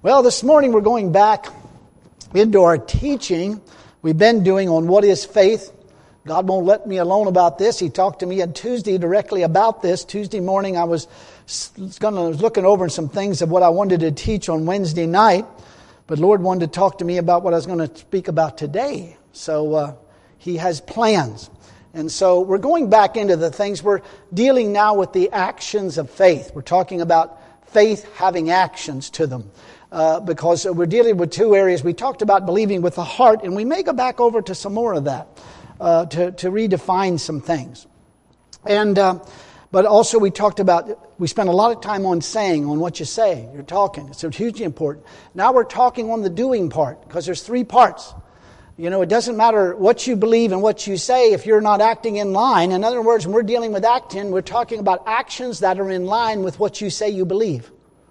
Well, this morning we're going back into our teaching we've been doing on what is faith. God won't let me alone about this. He talked to me on Tuesday directly about this. Tuesday morning I was looking over some things of what I wanted to teach on Wednesday night, but Lord wanted to talk to me about what I was going to speak about today. So He has plans. And so we're going back into the things. We're dealing now with the actions of faith. We're talking about faith having actions to them. Because we're dealing with two areas. We talked about believing with the heart, and we may go back over to some more of that to redefine some things. And but also we talked about, we spent a lot of time on saying, on what you say. You're talking. It's hugely important. Now we're talking on the doing part, because there's three parts. You know, it doesn't matter what you believe and what you say if you're not acting in line. In other words, when we're dealing with acting, we're talking about actions that are in line with what you say you believe.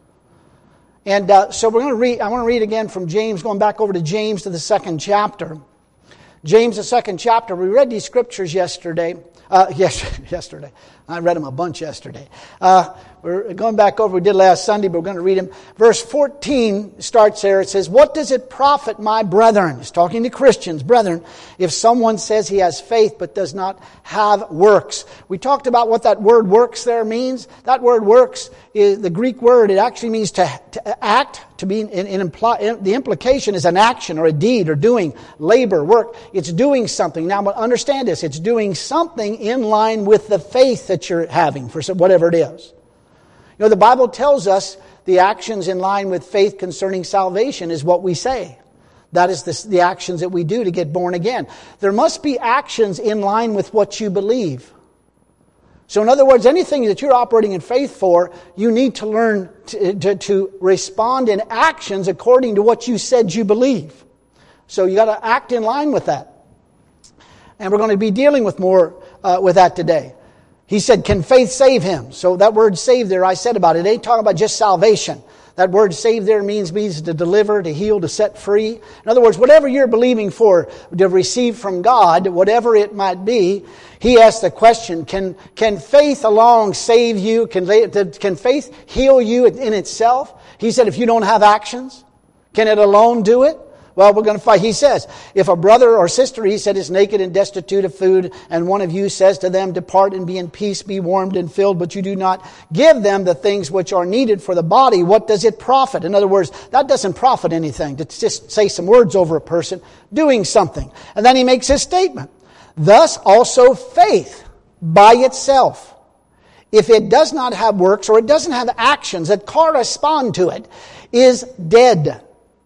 And so we're going to read. I want to read again from James, going back over to James to the second chapter. James, the second chapter. We read these scriptures yesterday. Yesterday. I read them a bunch yesterday. We're going back over. We did last Sunday, but we're going to read them. Verse 14 starts there. It says, "What does it profit, my brethren?" He's talking to Christians, brethren, "if someone says he has faith but does not have works." We talked about what that word "works" there means. That word "works" is the Greek word. It actually means to act. To be the implication is an action or a deed or doing, labor, work. It's doing something. Now, understand this. It's doing something in line with the faith that you're having for whatever it is. You know, the Bible tells us the actions in line with faith concerning salvation is what we say. That is the actions that we do to get born again. There must be actions in line with what you believe. So in other words, anything that you're operating in faith for, you need to learn to respond in actions according to what you said you believe. So you got to act in line with that. And we're going to be dealing with more with that today. He said, can faith save him? So that word save there, I said about it. It ain't talking about just salvation. That word save there means to deliver, to heal, to set free. In other words, whatever you're believing for to receive from God, whatever it might be, he asked the question, can faith alone save you? Can faith heal you in itself? He said, if you don't have actions, can it alone do it? Well, we're going to fight. He says, if a brother or sister, he said, is naked and destitute of food, and one of you says to them, depart and be in peace, be warmed and filled, but you do not give them the things which are needed for the body, what does it profit? In other words, that doesn't profit anything to just say some words over a person doing something. And then he makes his statement. Thus also faith by itself, if it does not have works or it doesn't have actions that correspond to it, is dead.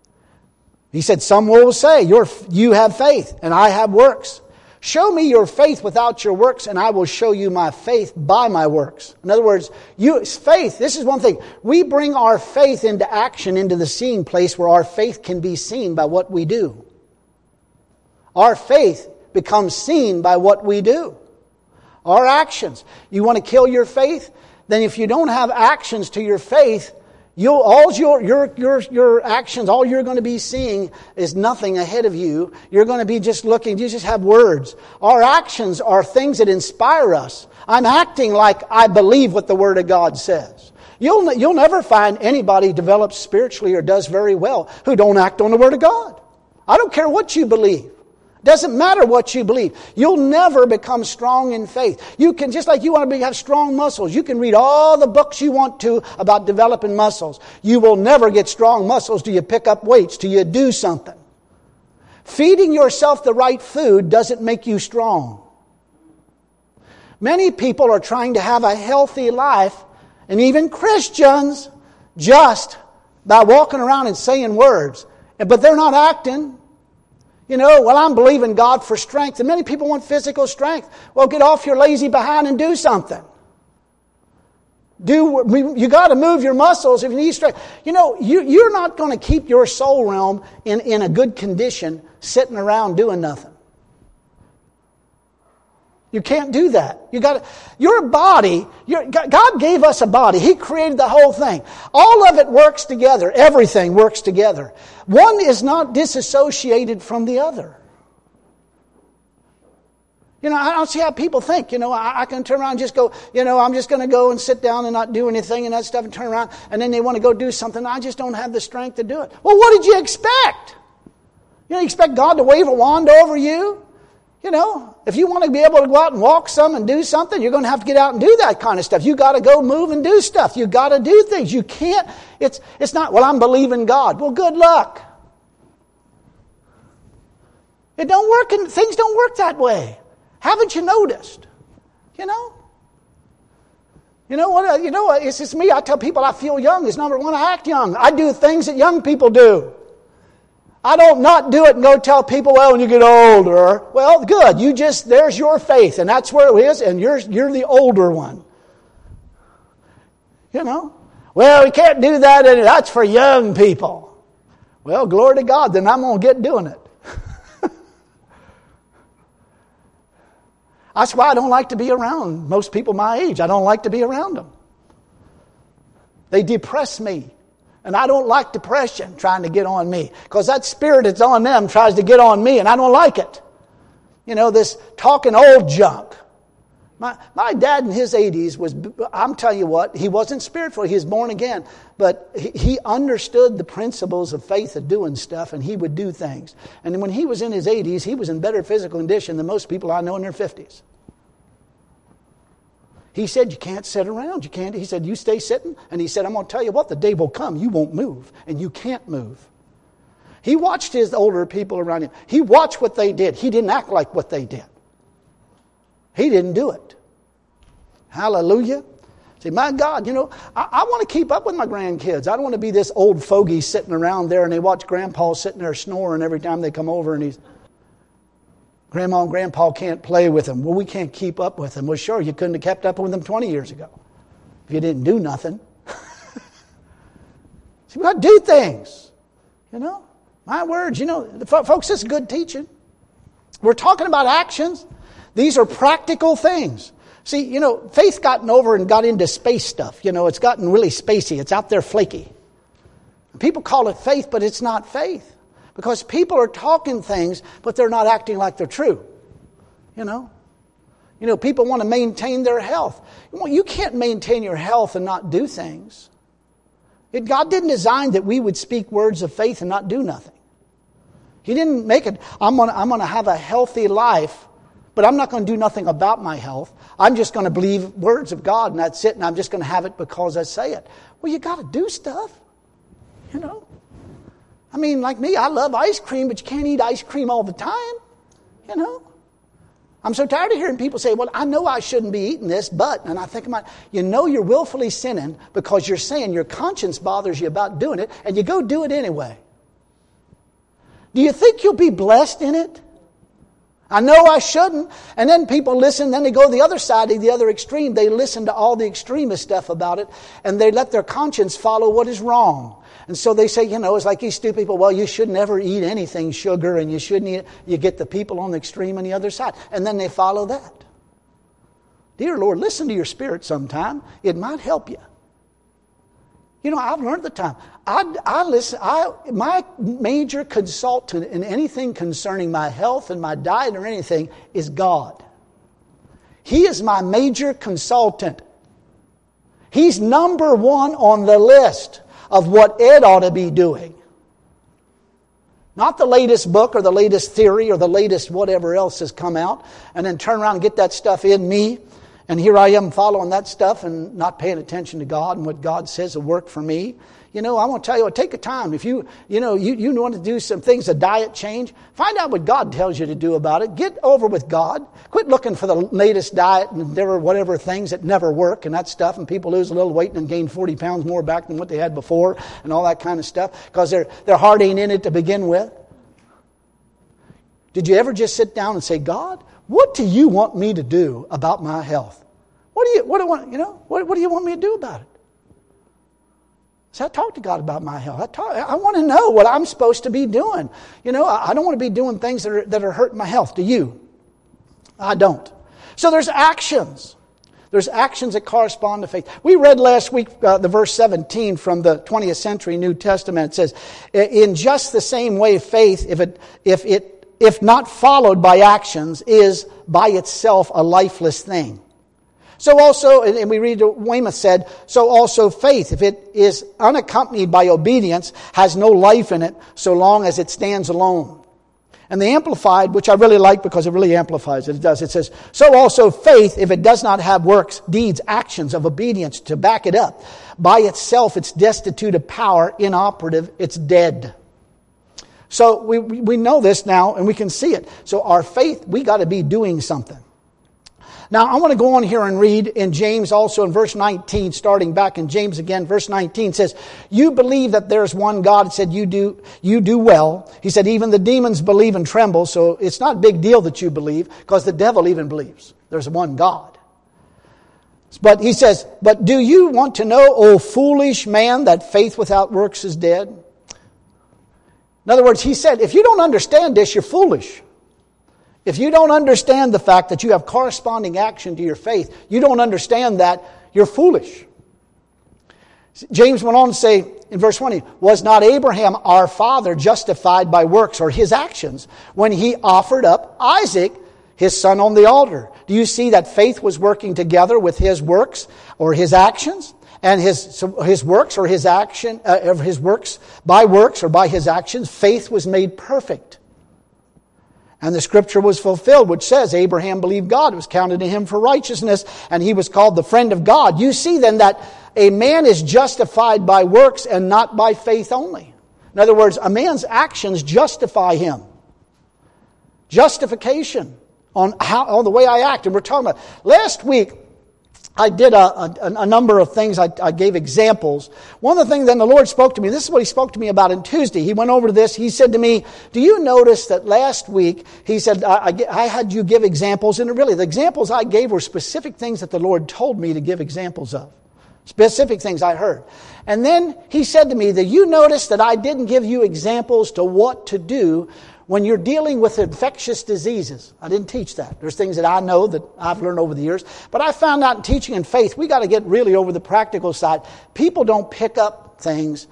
He said, some will say, you have faith and I have works. Show me your faith without your works and I will show you my faith by my works. In other words, faith, this is one thing. We bring our faith into action, into the seeing place where our faith can be seen by what we do. Our faith becomes seen by what we do. Our actions. You want to kill your faith? Then if you don't have actions to your faith, all your actions, all you're going to be seeing is nothing ahead of you. You're going to be just looking, you just have words. Our actions are things that inspire us. I'm acting like I believe what the Word of God says. You'll never find anybody develops spiritually or does very well who don't act on the Word of God. I don't care what you believe. Doesn't matter what you believe. You'll never become strong in faith. You can, just like you want to have strong muscles, you can read all the books you want to about developing muscles. You will never get strong muscles till you pick up weights, till you do something. Feeding yourself the right food doesn't make you strong. Many people are trying to have a healthy life, and even Christians, just by walking around and saying words, but they're not acting. You know, well, I'm believing God for strength. And many people want physical strength. Well, get off your lazy behind and do something. You got to move your muscles if you need strength. You know, you're not going to keep your soul realm in a good condition sitting around doing nothing. You can't do that. Your body, God gave us a body. He created the whole thing. All of it works together. Everything works together. One is not disassociated from the other. You know, I don't see how people think. You know, I can turn around and just go, you know, I'm just going to go and sit down and not do anything and that stuff and turn around. And then they want to go do something. I just don't have the strength to do it. Well, what did you expect? You expect God to wave a wand over you? You know, if you want to be able to go out and walk some and do something, you're going to have to get out and do that kind of stuff. You got to go move and do stuff. You got to do things. You can't, it's not, well, I'm believing God. Well, good luck. It don't work, and things don't work that way. Haven't you noticed? You know? You know what? It's just me. I tell people I feel young. It's number one, I act young. I do things that young people do. I don't not do it and go tell people, well, when you get older. Well, good. There's your faith, and that's where it is, and you're the older one. You know? Well, we can't do that, and that's for young people. Well, glory to God, then I'm going to get doing it. That's why I don't like to be around most people my age. I don't like to be around them. They depress me. And I don't like depression trying to get on me. Because that spirit that's on them tries to get on me, and I don't like it. You know, this talking old junk. My dad in his 80s was, I'm telling you what, he wasn't spiritual, he was born again. But he understood the principles of faith of doing stuff, and he would do things. And when he was in his 80s, he was in better physical condition than most people I know in their 50s. He said, you can't sit around. You can't. He said, you stay sitting. And he said, I'm going to tell you what, the day will come, you won't move, and you can't move. He watched his older people around him. He watched what they did. He didn't act like what they did. He didn't do it. Hallelujah. See, my God, you know, I want to keep up with my grandkids. I don't want to be this old fogey sitting around there and they watch Grandpa sitting there snoring every time they come over and Grandma and Grandpa can't play with them. Well, we can't keep up with them. Well, sure, you couldn't have kept up with them 20 years ago if you didn't do nothing. See, we got to do things. You know, my words, you know, folks, this is good teaching. We're talking about actions. These are practical things. See, you know, faith's gotten over and got into space stuff. You know, it's gotten really spacey. It's out there flaky. People call it faith, but it's not faith. Because people are talking things, but they're not acting like they're true. You know, people want to maintain their health. Well, you can't maintain your health and not do things. God didn't design that we would speak words of faith and not do nothing. He didn't make it, I'm going to have a healthy life, but I'm not going to do nothing about my health. I'm just going to believe words of God, and that's it, and I'm just going to have it because I say it. Well, you got to do stuff, you know. I mean, like me, I love ice cream, but you can't eat ice cream all the time, you know. I'm so tired of hearing people say, well, I know I shouldn't be eating this, but, and I think about, you know you're willfully sinning because you're saying your conscience bothers you about doing it, and you go do it anyway. Do you think you'll be blessed in it? I know I shouldn't. And then people listen, then they go to the other side, the other extreme. They listen to all the extremist stuff about it, and they let their conscience follow what is wrong. And so they say, you know, it's like these stupid people, well, you should never eat anything sugar, and you shouldn't eat it. You get the people on the extreme on the other side. And then they follow that. Dear Lord, listen to your spirit sometime. It might help you. You know, I've learned the time. My major consultant in anything concerning my health and my diet or anything is God. He is my major consultant. He's number one on the list of what Ed ought to be doing. Not the latest book or the latest theory or the latest whatever else has come out, and then turn around and get that stuff in me. And here I am following that stuff and not paying attention to God and what God says will work for me. You know, I want to tell you, take a time. If you want to do some things, a diet change, find out what God tells you to do about it. Get over with God. Quit looking for the latest diet and whatever things that never work and that stuff. And people lose a little weight and gain 40 pounds more back than what they had before and all that kind of stuff because their heart ain't in it to begin with. Did you ever just sit down and say, God, what do you want me to do about my health? What do you want me to do about it? So I talk to God about my health. I want to know what I'm supposed to be doing. You know, I don't want to be doing things that are hurting my health. Do you? I don't. So there's actions. There's actions that correspond to faith. We read last week the verse 17 from the 20th century New Testament. It says, in just the same way faith, if it if not followed by actions, is by itself a lifeless thing. So also, and we read Weymouth said, so also faith, if it is unaccompanied by obedience, has no life in it so long as it stands alone. And the Amplified, which I really like because it really amplifies it, it says, so also faith, if it does not have works, deeds, actions of obedience to back it up, by itself it's destitute of power, inoperative, it's dead. So we know this now and we can see it. So our faith, we got to be doing something. Now, I want to go on here and read in James also in verse 19, starting back in James again, verse 19 says, you believe that there's one God. It said, you do well. He said, even the demons believe and tremble. So it's not a big deal that you believe, because the devil even believes there's one God. But he says, but do you want to know, O foolish man, that faith without works is dead? In other words, he said, if you don't understand this, you're foolish. If you don't understand the fact that you have corresponding action to your faith, you don't understand that, you're foolish. James went on to say in verse 20, was not Abraham our father justified by works or his actions when he offered up Isaac, his son, on the altar? Do you see that faith was working together with his works or his actions? And his works or his action, his works, by works or by his actions, faith was made perfect. And the scripture was fulfilled, which says, Abraham believed God, it was counted to him for righteousness, and he was called the friend of God. You see then that a man is justified by works and not by faith only. In other words, a man's actions justify him. Justification on the way I act. And we're talking about, last week, I did a number of things. I gave examples. One of the things then the Lord spoke to me, this is what He spoke to me about on Tuesday. He went over to this. He said to me, do you notice that last week, He said, I had you give examples. And really, the examples I gave were specific things that the Lord told me to give examples of. Specific things I heard. And then He said to me, that you notice that I didn't give you examples to what to do when you're dealing with infectious diseases. I didn't teach that. There's things that I know that I've learned over the years. But I found out in teaching and faith, we got to get really over the practical side. People don't pick up things.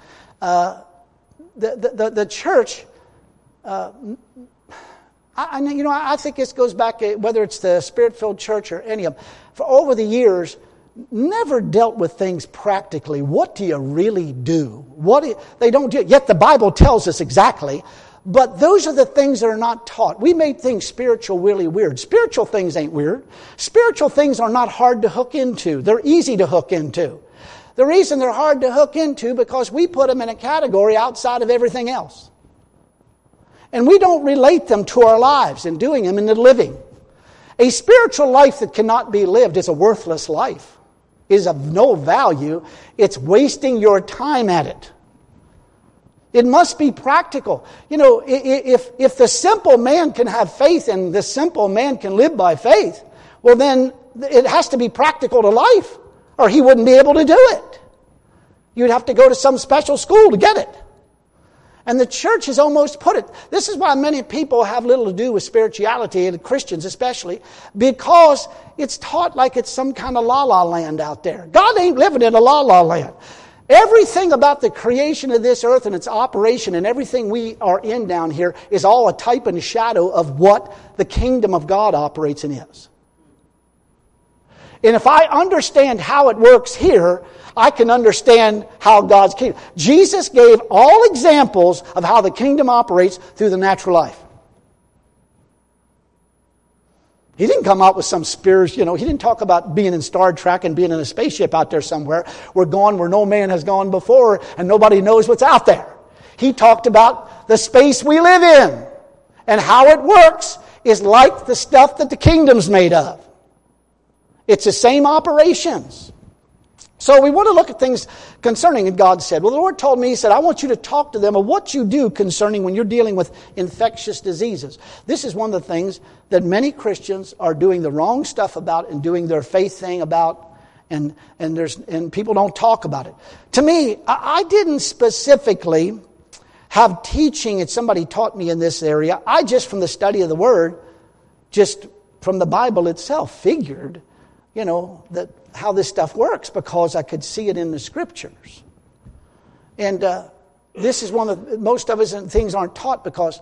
The church, I think this goes back, whether it's the Spirit-filled church or any of them, for over the years, never dealt with things practically. What do you really do? They don't do it. Yet the Bible tells us exactly. But those are the things that are not taught. We made things spiritual really weird. Spiritual things ain't weird. Spiritual things are not hard to hook into. They're easy to hook into. The reason they're hard to hook into because we put them in a category outside of everything else. And we don't relate them to our lives and doing them in the living. A spiritual life that cannot be lived is a worthless life. It is of no value. It's wasting your time at it. It must be practical. You know, if the simple man can have faith and the simple man can live by faith, well then it has to be practical to life or he wouldn't be able to do it. You'd have to go to some special school to get it. And the church has almost put it. This is why many people have little to do with spirituality, and Christians especially, because it's taught like it's some kind of la-la land out there. God ain't living in a la-la land. Everything about the creation of this earth and its operation and everything we are in down here is all a type and shadow of what the kingdom of God operates and is. And if I understand how it works here, I can understand how God's kingdom. Jesus gave all examples of how the kingdom operates through the natural life. He didn't come out with some spears, he didn't talk about being in Star Trek and being in a spaceship out there somewhere. We're going where no man has gone before and nobody knows what's out there. He talked about the space we live in and how it works is like the stuff that the kingdom's made of. It's the same operations. So we want to look at things concerning, and God said, well, the Lord told me, He said, I want you to talk to them of what you do concerning when you're dealing with infectious diseases. This is one of the things that many Christians are doing the wrong stuff about and doing their faith thing about, and people don't talk about it. To me, I didn't specifically have teaching, and somebody taught me in this area. I just, from the study of the Word, just from the Bible itself, figured, that how this stuff works because I could see it in the Scriptures. And this is one of most of us things aren't taught because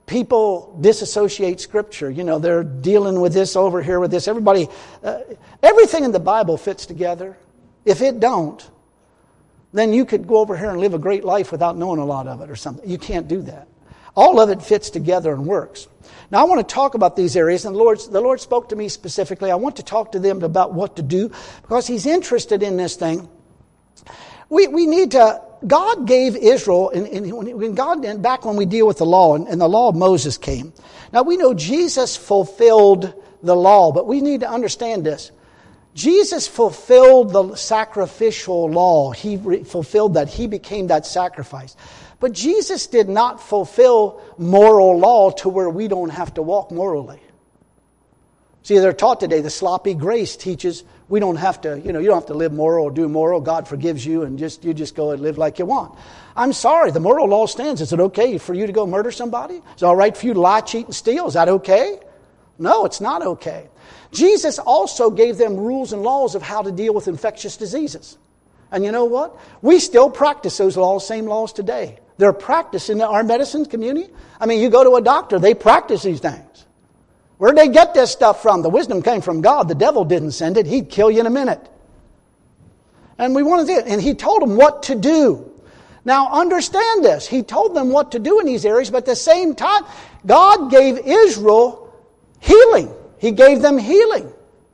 people disassociate Scripture. You know, they're dealing with this over here with this. Everybody, everything in the Bible fits together. If it don't, then you could go over here and live a great life without knowing a lot of it or something. You can't do that. All of it fits together and works. Now I want to talk about these areas, and the Lord spoke to me specifically. I want to talk to them about what to do because He's interested in this thing. We need to. God gave Israel, and back when we deal with the law, and the law of Moses came. Now we know Jesus fulfilled the law, but we need to understand this. Jesus fulfilled the sacrificial law. He fulfilled that. He became that sacrifice. But Jesus did not fulfill moral law to where we don't have to walk morally. See, they're taught today, the sloppy grace teaches we don't have to, you don't have to live moral or do moral. God forgives you and you just go and live like you want. I'm sorry, the moral law stands. Is it okay for you to go murder somebody? Is it all right for you to lie, cheat, and steal? Is that okay? No, it's not okay. Jesus also gave them rules and laws of how to deal with infectious diseases. And you know what? We still practice those laws, same laws today. They're practiced in our medicine community. I mean, you go to a doctor, they practice these things. Where'd they get this stuff from? The wisdom came from God. The devil didn't send it. He'd kill you in a minute. And we wanted it. And He told them what to do. Now understand this. He told them what to do in these areas, but at the same time, God gave Israel healing. He gave them healing.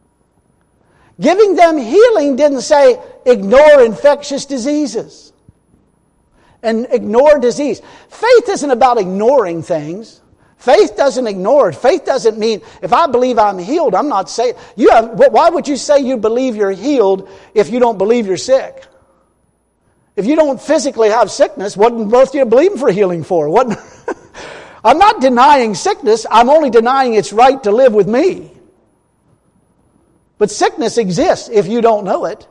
Giving them healing didn't say ignore infectious diseases and ignore disease. Faith isn't about ignoring things. Faith doesn't ignore it. Faith doesn't mean, if I believe I'm healed, I'm not saying, why would you say you believe you're healed if you don't believe you're sick? If you don't physically have sickness, what on earth are you believing for healing for? I'm not denying sickness. I'm only denying its right to live with me. But sickness exists if you don't know it.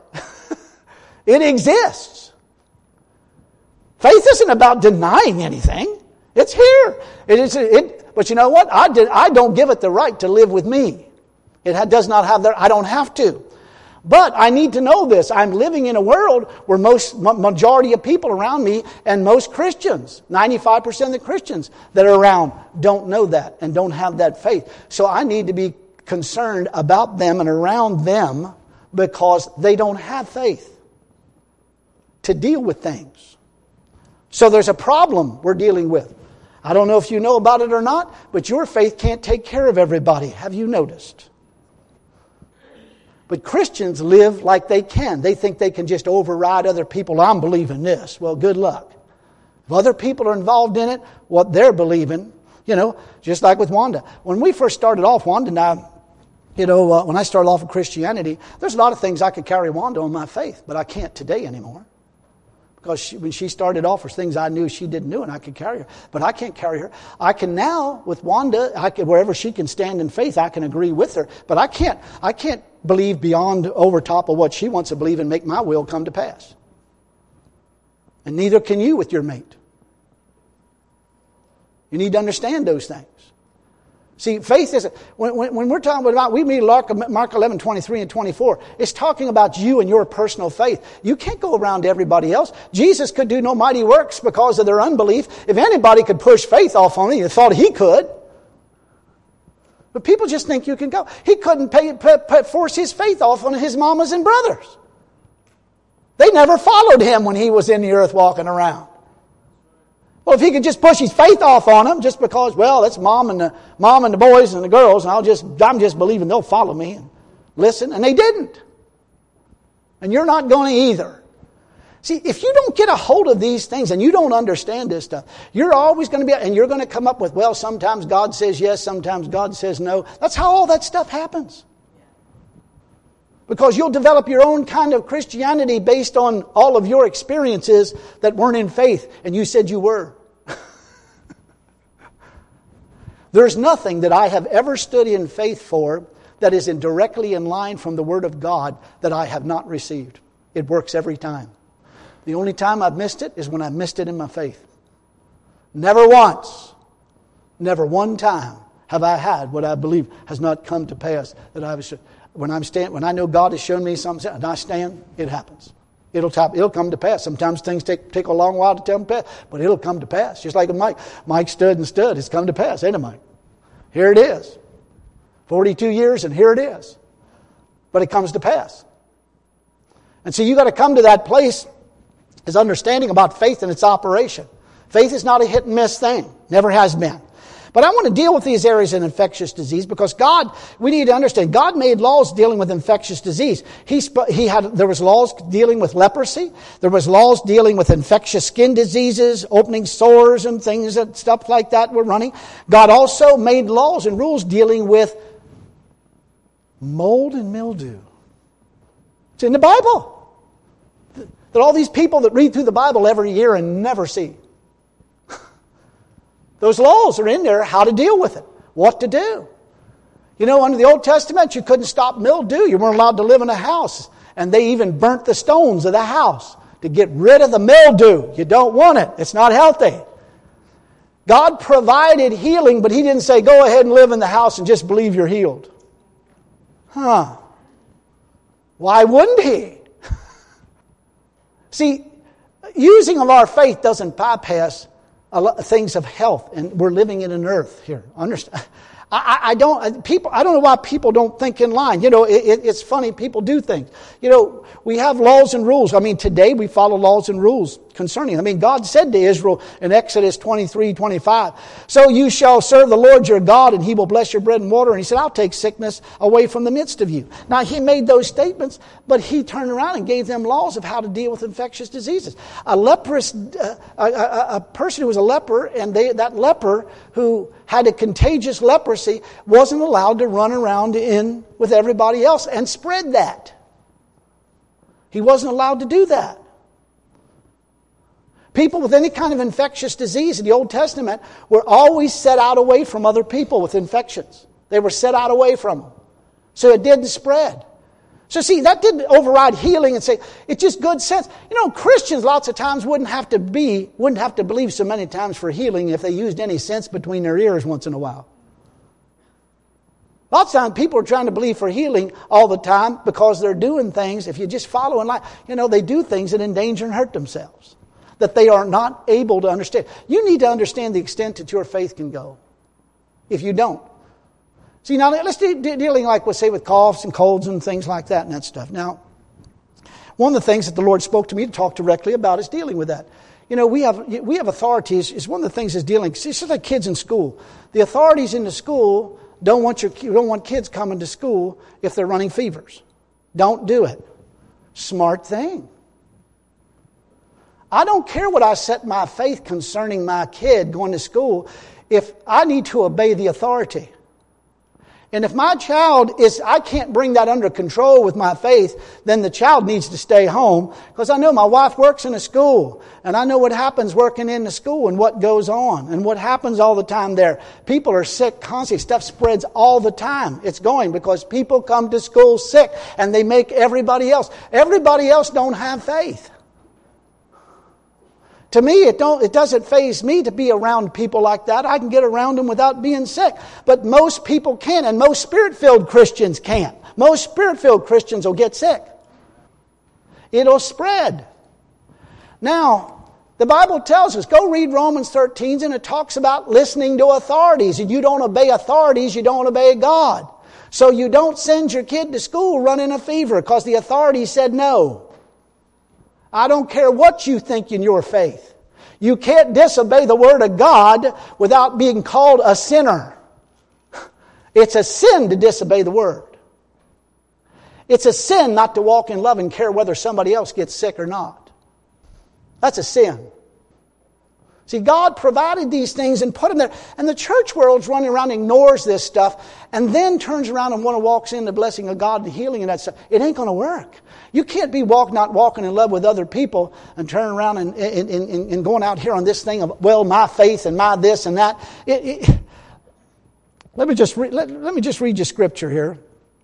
It exists. Faith isn't about denying anything. It's here. But you know what? I don't give it the right to live with me. It does not have I don't have to. But I need to know this. I'm living in a world where majority of people around me and most Christians, 95% of the Christians that are around don't know that and don't have that faith. So I need to be concerned about them and around them because they don't have faith to deal with things. So there's a problem we're dealing with. I don't know if you know about it or not, but your faith can't take care of everybody. Have you noticed? But Christians live like they can. They think they can just override other people. I'm believing this. Well, good luck. If other people are involved in it, what they're believing, just like with Wanda. When we first started off, Wanda and I, when I started off with Christianity, there's a lot of things I could carry Wanda on my faith, but I can't today anymore. Because when she started off, there's things I knew she didn't know, and I could carry her. But I can't carry her. I can now, with Wanda, wherever she can stand in faith, I can agree with her. But I can't believe beyond over top of what she wants to believe and make my will come to pass. And neither can you with your mate. You need to understand those things. See, faith is, when we're talking about, we read Mark 11, 23 and 24, it's talking about you and your personal faith. You can't go around to everybody else. Jesus could do no mighty works because of their unbelief. If anybody could push faith off on you, they thought He could. But people just think you can go. He couldn't force His faith off on His mamas and brothers. They never followed Him when He was in the earth walking around. Well, if He could just push His faith off on them just because, well, that's mom and the boys and the girls, and I'm just believing they'll follow me and listen, and they didn't. And you're not going to either. See, if you don't get a hold of these things and you don't understand this stuff, you're always going to be, and you're going to come up with, well, sometimes God says yes, sometimes God says no. That's how all that stuff happens. Because you'll develop your own kind of Christianity based on all of your experiences that weren't in faith, and you said you were. There's nothing that I have ever stood in faith for that is directly in line from the Word of God that I have not received. It works every time. The only time I've missed it is when I missed it in my faith. Never once, never one time have I had what I believe has not come to pass that I was. When I know God has shown me something and I stand, it happens. It'll come to pass. Sometimes things take a long while to come to pass, but it'll come to pass. Just like Mike stood. It's come to pass, ain't it, Mike? Here it is. 42 years and here it is. But it comes to pass. And so you got to come to that place as understanding about faith and its operation. Faith is not a hit and miss thing. Never has been. But I want to deal with these areas in infectious disease because we need to understand, God made laws dealing with infectious disease. There was laws dealing with leprosy. There was laws dealing with infectious skin diseases, opening sores and things, and stuff like that were running. God also made laws and rules dealing with mold and mildew. It's in the Bible. That all these people that read through the Bible every year and never see. Those laws are in there, how to deal with it, what to do. You know, under the Old Testament, you couldn't stop mildew. You weren't allowed to live in a house. And they even burnt the stones of the house to get rid of the mildew. You don't want it. It's not healthy. God provided healing, but He didn't say, go ahead and live in the house and just believe you're healed. Why wouldn't He? See, using of our faith doesn't bypass things of health, and we're living in an earth here. Understand? I don't know why people don't think in line. You know, it's funny, people do things. You know, we have laws and rules. I mean, today we follow laws and rules concerning. I mean, God said to Israel in Exodus 23:25, so you shall serve the Lord your God, and He will bless your bread and water. And He said, I'll take sickness away from the midst of you. Now, He made those statements, but He turned around and gave them laws of how to deal with infectious diseases. A person who was a leper, and that leper who had a contagious leprosy wasn't allowed to run around in with everybody else and spread that. He wasn't allowed to do that. People with any kind of infectious disease in the Old Testament were always set out away from other people with infections. They were set out away from them. So it didn't spread. So see, that didn't override healing and say, it's just good sense. You know, Christians lots of times wouldn't have to believe so many times for healing if they used any sense between their ears once in a while. Lots of times people are trying to believe for healing all the time because they're doing things, if you just follow in line, you know, they do things that endanger and hurt themselves, that they are not able to understand. You need to understand the extent that your faith can go. If you don't. See, now let's dealing like we'll say with coughs and colds and things like that and that stuff. Now, one of the things that the Lord spoke to me to talk directly about is dealing with that. You know, we have authorities. It's one of the things is dealing. See, it's just like kids in school. The authorities in the school don't want kids coming to school if they're running fevers. Don't do it. Smart thing. I don't care what I set my faith concerning my kid going to school if I need to obey the authority. And if my child I can't bring that under control with my faith, then the child needs to stay home. Because I know my wife works in a school. And I know what happens working in the school and what goes on. And what happens all the time there. People are sick constantly. Stuff spreads all the time. It's going because people come to school sick. And they make everybody else. Everybody else don't have faith. To me, it doesn't faze me to be around people like that. I can get around them without being sick. But most people can't, and most Spirit-filled Christians can't. Most Spirit-filled Christians will get sick. It'll spread. Now, the Bible tells us, go read Romans 13, and it talks about listening to authorities. And you don't obey authorities, you don't obey God. So you don't send your kid to school running a fever because the authorities said no. I don't care what you think in your faith. You can't disobey the Word of God without being called a sinner. It's a sin to disobey the Word. It's a sin not to walk in love and care whether somebody else gets sick or not. That's a sin. See, God provided these things and put them there. And the church world's running around and ignores this stuff and then turns around and walks in the blessing of God and healing and that stuff. It ain't going to work. You can't be not walking in love with other people and turn around and going out here on this thing of, well, my faith and my this and that. Let me just read you scripture here.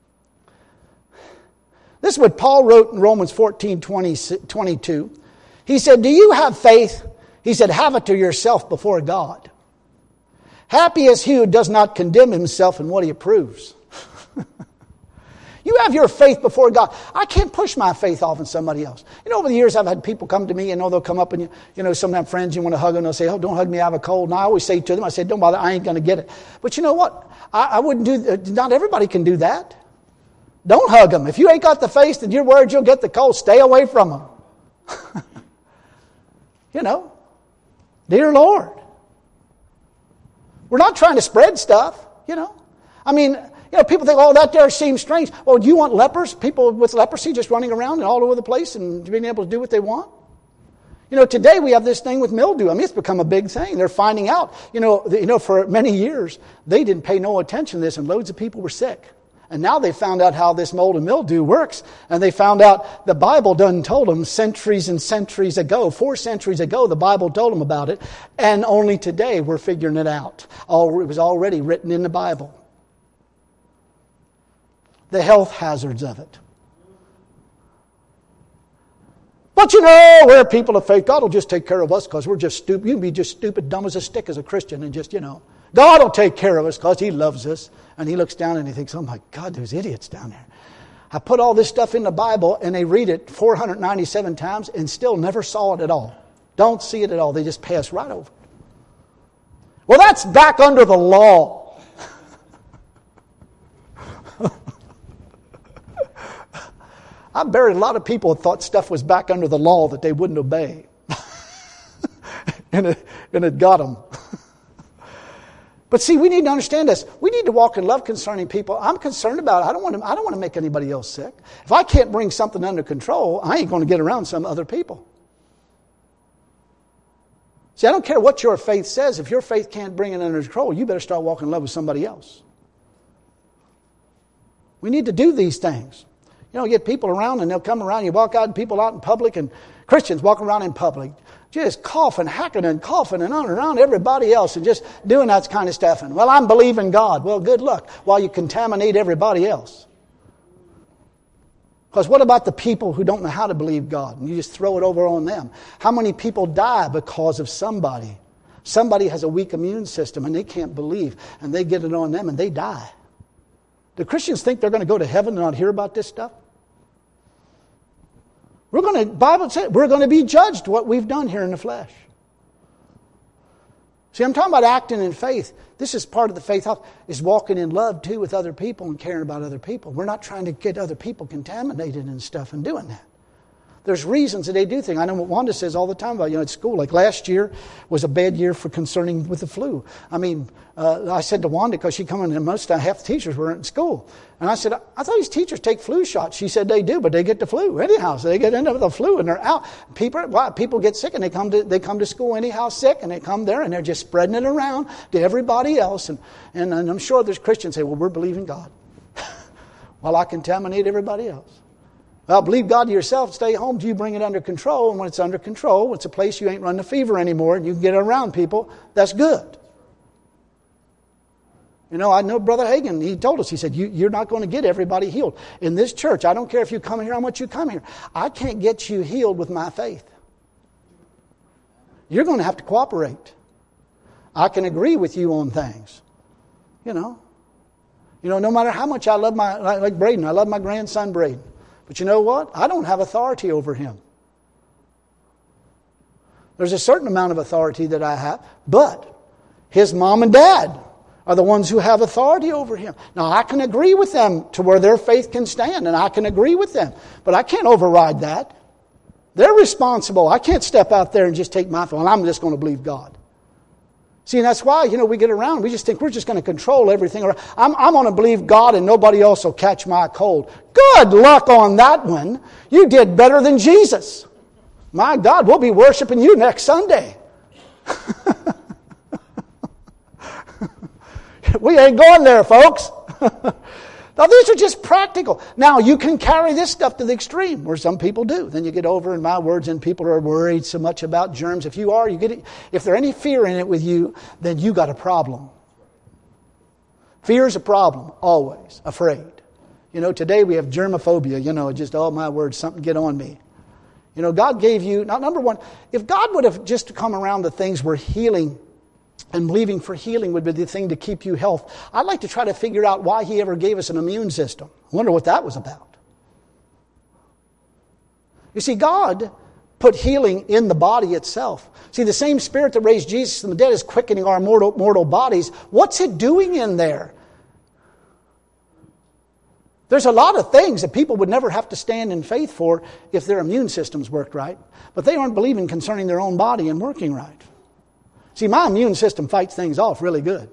This is what Paul wrote in Romans 14:22. He said, do you have faith? He said, have it to yourself before God. Happy is he who does not condemn himself in what he approves. You have your faith before God. I can't push my faith off on somebody else. Over the years, I've had people come to me, they'll come up and, sometimes friends, you want to hug them, they'll say, oh, don't hug me, I have a cold. And I always say to them, I say, don't bother, I ain't going to get it. But you know what? I wouldn't do, not everybody can do that. Don't hug them. If you ain't got the faith that you're worried you'll get the cold, stay away from them. Dear Lord. We're not trying to spread stuff, I mean, people think, oh, that there seems strange. Well, do you want lepers, people with leprosy just running around and all over the place and being able to do what they want? Today we have this thing with mildew. I mean, it's become a big thing. They're finding out, for many years, they didn't pay no attention to this and loads of people were sick. And now they found out how this mold and mildew works. And they found out the Bible done told them centuries and centuries ago, 4 centuries ago, the Bible told them about it. And only today we're figuring it out. It was already written in the Bible. The health hazards of it. But we're people of faith. God will just take care of us because we're just stupid. You can be just stupid, dumb as a stick as a Christian and just, God will take care of us because He loves us. And He looks down and He thinks, oh my God, there's idiots down there. I put all this stuff in the Bible and they read it 497 times and still never saw it at all. Don't see it at all. They just pass right over it. Well, that's back under the law. I buried a lot of people who thought stuff was back under the law that they wouldn't obey. and it got them. But see, we need to understand this. We need to walk in love concerning people. I'm concerned about it. I don't want to make anybody else sick. If I can't bring something under control, I ain't going to get around some other people. See, I don't care what your faith says. If your faith can't bring it under control, you better start walking in love with somebody else. We need to do these things. Get people around and they'll come around. You walk out and people out in public and Christians walking around in public. Just coughing, hacking and coughing and on and around everybody else and just doing that kind of stuff. And, well, I'm believing God. Well, good luck while you contaminate everybody else. Because what about the people who don't know how to believe God? And you just throw it over on them. How many people die because of somebody? Somebody has a weak immune system and they can't believe. And they get it on them and they die. Do Christians think they're going to go to heaven and not hear about this stuff? Bible says we're going to be judged what we've done here in the flesh. See, I'm talking about acting in faith. This is part of the faith house, is walking in love too with other people and caring about other people. We're not trying to get other people contaminated and stuff and doing that. There's reasons that they do things. I know what Wanda says all the time about, at school. Like last year was a bad year for concerning with the flu. I mean, I said to Wanda, because she come in and most half the teachers were in school. And I said, I thought these teachers take flu shots. She said they do, but they get the flu anyhow. So they get into the flu and they're out. People get sick and they come to school anyhow sick and they come there and they're just spreading it around to everybody else. And I'm sure there's Christians say, well, we're believing God. While I contaminate everybody else. Well, believe God to yourself, stay home till you bring it under control. And when it's under control, it's a place you ain't running a fever anymore and you can get around people. That's good. I know Brother Hagin, he told us, he said, you're not going to get everybody healed. In this church, I don't care if you come here, how much you come here. I can't get you healed with my faith. You're going to have to cooperate. I can agree with you on things. No matter how much I love like Braden, I love my grandson Braden. But you know what? I don't have authority over him. There's a certain amount of authority that I have, but his mom and dad are the ones who have authority over him. Now, I can agree with them to where their faith can stand, and I can agree with them, but I can't override that. They're responsible. I can't step out there and just take my faith, and I'm just going to believe God. See, and that's why, we get around, we just think we're just going to control everything around. I'm going to believe God and nobody else will catch my cold. Good luck on that one. You did better than Jesus. My God, we'll be worshiping you next Sunday. We ain't going there, folks. Now, these are just practical. Now, you can carry this stuff to the extreme, where some people do. Then you get over, in my words, and people are worried so much about germs. If you are, you get it. If there's any fear in it with you, then you got a problem. Fear is a problem, always. Afraid. Today we have germophobia. Just, oh my word, something get on me. God gave you, now number one, if God would have just come around to things where healing and believing for healing would be the thing to keep you healthy. I'd like to try to figure out why He ever gave us an immune system. I wonder what that was about. You see, God put healing in the body itself. See, the same Spirit that raised Jesus from the dead is quickening our mortal bodies. What's it doing in there? There's a lot of things that people would never have to stand in faith for if their immune systems worked right. But they aren't believing concerning their own body and working right. See, my immune system fights things off really good.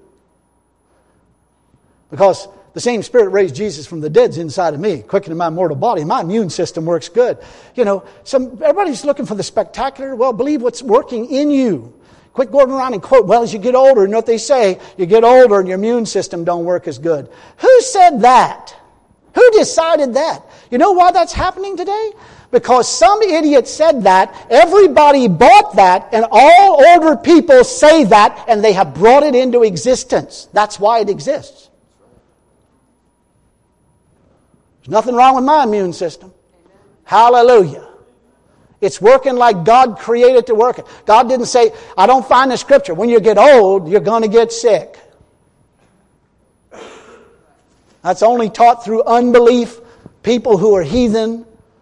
Because the same Spirit raised Jesus from the dead's inside of me, quickening my mortal body. My immune system works good. You know, everybody's looking for the spectacular. Well, believe what's working in you. Quit going around and quote, well, as you get older, you know what they say, you get older and your immune system don't work as good. Who said that? Who decided that? You know why that's happening today? Because some idiot said that, everybody bought that, and all older people say that, and they have brought it into existence. That's why it exists. There's nothing wrong with my immune system. Hallelujah. It's working like God created to work it. God didn't say, I don't find the Scripture, when you get old, you're going to get sick. That's only taught through unbelief, people who are heathen.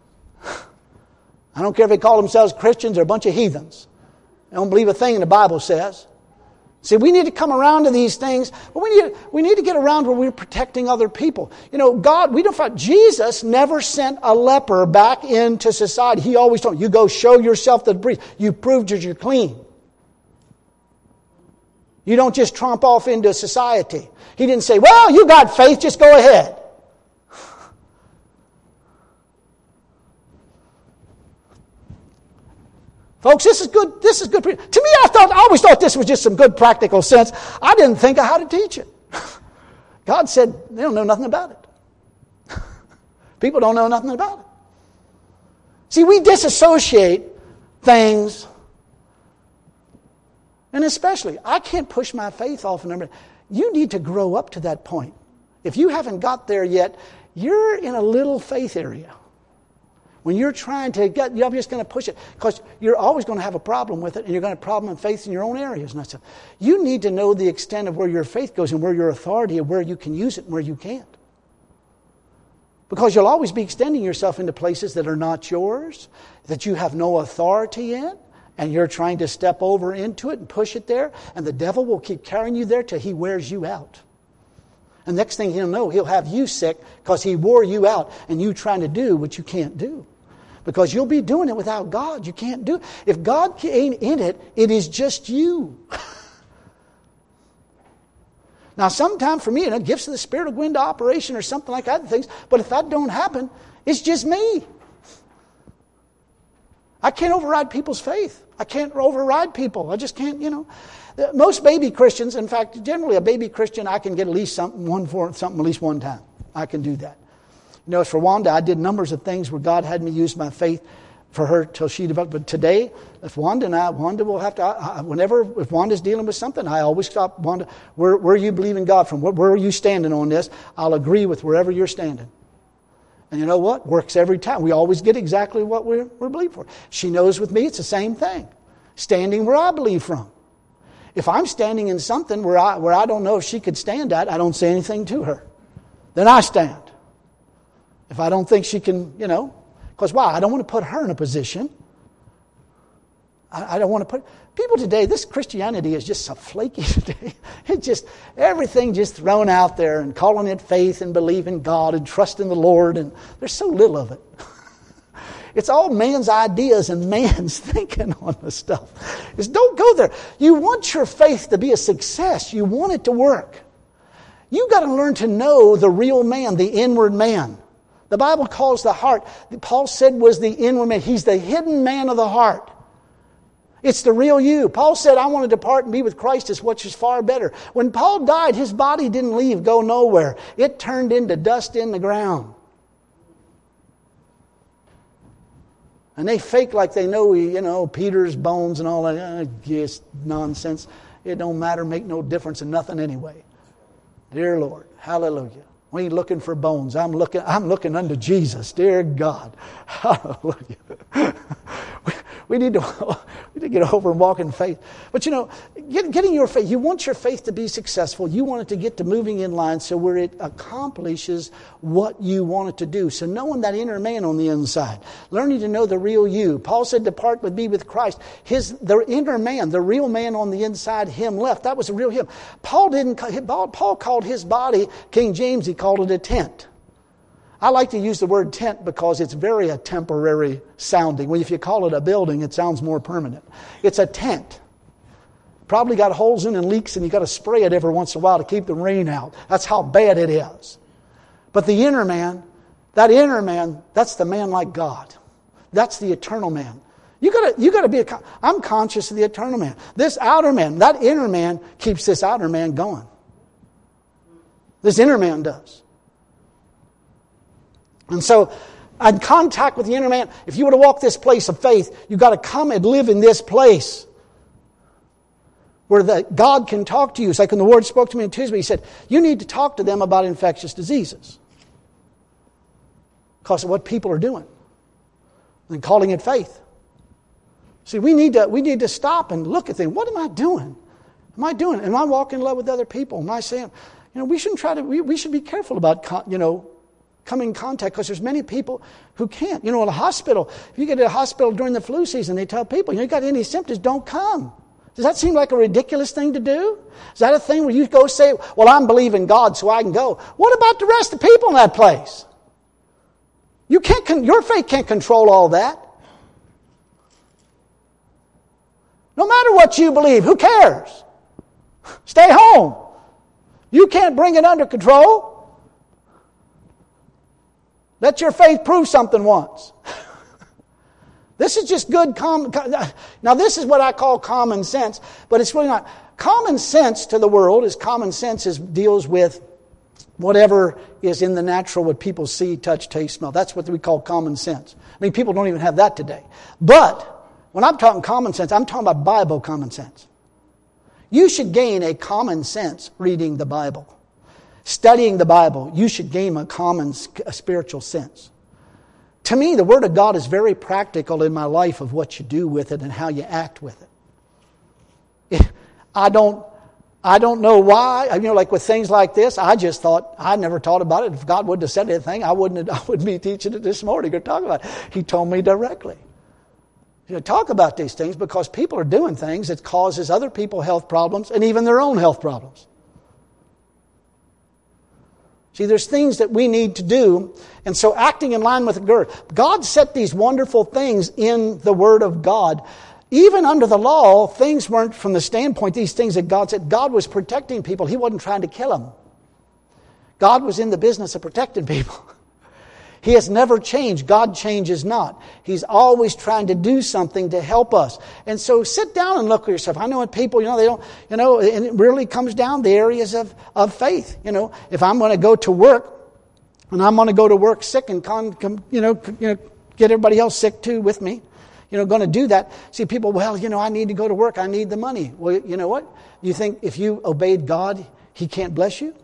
I don't care if they call themselves Christians, they're a bunch of heathens. They don't believe a thing the Bible says. See, we need to come around to these things, but we need to get around where we're protecting other people. You know, Jesus never sent a leper back into society. He always told you go show yourself to the priest. You proved that you're clean. You don't just tromp off into society. He didn't say, well, you got faith, just go ahead. Folks, this is good. To me, I always thought this was just some good practical sense. I didn't think of how to teach it. God said, they don't know nothing about it. People don't know nothing about it. See, we disassociate things. And especially, I can't push my faith off a number. You need to grow up to that point. If you haven't got there yet, you're in a little faith area. When you're trying to get, you're just going to push it. Because you're always going to have a problem with it, and you're going to have a problem in faith in your own areas. And stuff. You need to know the extent of where your faith goes and where your authority and where you can use it and where you can't. Because you'll always be extending yourself into places that are not yours, that you have no authority in. And you're trying to step over into it and push it there. And the devil will keep carrying you there till he wears you out. And next thing he'll know, he'll have you sick because he wore you out and you trying to do what you can't do. Because you'll be doing it without God. You can't do it. If God ain't in it, it is just you. Now, sometimes for me, gifts of the Spirit will go into operation or something like that. Things, but if that don't happen, it's just me. I can't override people's faith. I can't override people. I just can't, Most baby Christians, in fact, generally a baby Christian, I can get at least something at least one time. I can do that. As for Wanda, I did numbers of things where God had me use my faith for her till she developed. But today, if Wanda will have to, if Wanda's dealing with something, I always stop, Wanda, where are you believing God from? Where are you standing on this? I'll agree with wherever you're standing. And you know what? Works every time. We always get exactly what we're believing for. She knows with me it's the same thing. Standing where I believe from. If I'm standing in something where I don't know if she could stand at, I don't say anything to her. Then I stand. If I don't think she can, because why? I don't want to put her in a position. I don't want to put... People today, this Christianity is just so flaky today. It's just, everything just thrown out there and calling it faith and believing God and trusting the Lord, and there's so little of it. It's all man's ideas and man's thinking on this stuff. Don't go there. You want your faith to be a success. You want it to work. You've got to learn to know the real man, the inward man. The Bible calls the heart, Paul said was the inward man. He's the hidden man of the heart. It's the real you. Paul said, I want to depart and be with Christ, which is far better. When Paul died, his body didn't go nowhere. It turned into dust in the ground. And they fake like they know, Peter's bones and all that. Just nonsense. It don't matter, make no difference in nothing anyway. Dear Lord, hallelujah. We ain't looking for bones. I'm looking unto Jesus. Dear God. Hallelujah. We need to get over and walk in faith. But getting your faith, you want your faith to be successful. You want it to get to moving in line so where it accomplishes what you want it to do. So knowing that inner man on the inside, learning to know the real you. Paul said, depart with me with Christ. The inner man, the real man on the inside, him left. That was the real him. Paul called his body, King James, he called it a tent. I like to use the word tent because it's very a temporary sounding. Well, if you call it a building, it sounds more permanent. It's a tent. Probably got holes in and leaks, and you got to spray it every once in a while to keep the rain out. That's how bad it is. But the inner man, that's the man like God. That's the eternal man. You got to be I'm conscious of the eternal man. This outer man, that inner man keeps this outer man going. This inner man does. And so, in contact with the inner man, if you were to walk this place of faith, you've got to come and live in this place where God can talk to you. It's like when the Lord spoke to me on Tuesday, He said, you need to talk to them about infectious diseases because of what people are doing and calling it faith. See, we need to stop and look at things. What am I doing? Am I walking in love with other people? Am I saying, we shouldn't we should be careful about, coming in contact because there's many people who can't. In a hospital, if you get to a hospital during the flu season, they tell people, you got any symptoms, don't come. Does that seem like a ridiculous thing to do? Is that a thing where you go say, well, I'm believing God so I can go? What about the rest of the people in that place? Your faith can't control all that. No matter what you believe, who cares? Stay home. You can't bring it under control. Let your faith prove something once. This is just good Now this is what I call common sense, but it's really not. Common sense to the world deals with whatever is in the natural, what people see, touch, taste, smell. That's what we call common sense. People don't even have that today. But when I'm talking common sense, I'm talking about Bible common sense. You should gain a common sense reading the Bible. Studying the Bible, you should gain a spiritual sense. To me, the Word of God is very practical in my life of what you do with it and how you act with it. I don't know why. Like with things like this, I never thought about it. If God wouldn't have said anything, I wouldn't be teaching it this morning or talking about it. He told me directly. Talk about these things because people are doing things that causes other people health problems and even their own health problems. See, there's things that we need to do. And so acting in line with the Word. God set these wonderful things in the Word of God. Even under the law, things weren't from the standpoint, these things that God said. God was protecting people. He wasn't trying to kill them. God was in the business of protecting people. He has never changed. God changes not. He's always trying to do something to help us. And so sit down and look at yourself. I know what people, they don't, and it really comes down to areas of faith. If I'm going to go to work, and I'm going to go to work sick and get everybody else sick too with me, going to do that. See, people, I need to go to work. I need the money. Well, you know what? You think if you obeyed God, He can't bless you?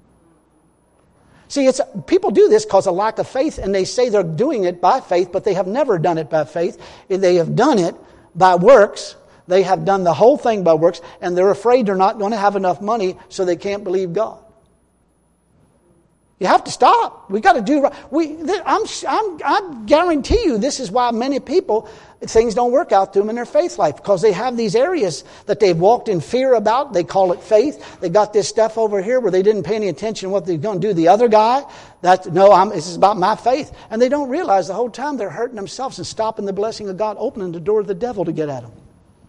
See, people do this because of lack of faith, and they say they're doing it by faith, but they have never done it by faith. They have done it by works. They have done the whole thing by works, and they're afraid they're not going to have enough money, so they can't believe God. You have to stop. We got to do right. I guarantee you, this is why many people, things don't work out to them in their faith life, because they have these areas that they've walked in fear about. They call it faith. They got this stuff over here where they didn't pay any attention to what they're going to do. The other guy, this is about my faith, and they don't realize the whole time they're hurting themselves and stopping the blessing of God, opening the door of the devil to get at them.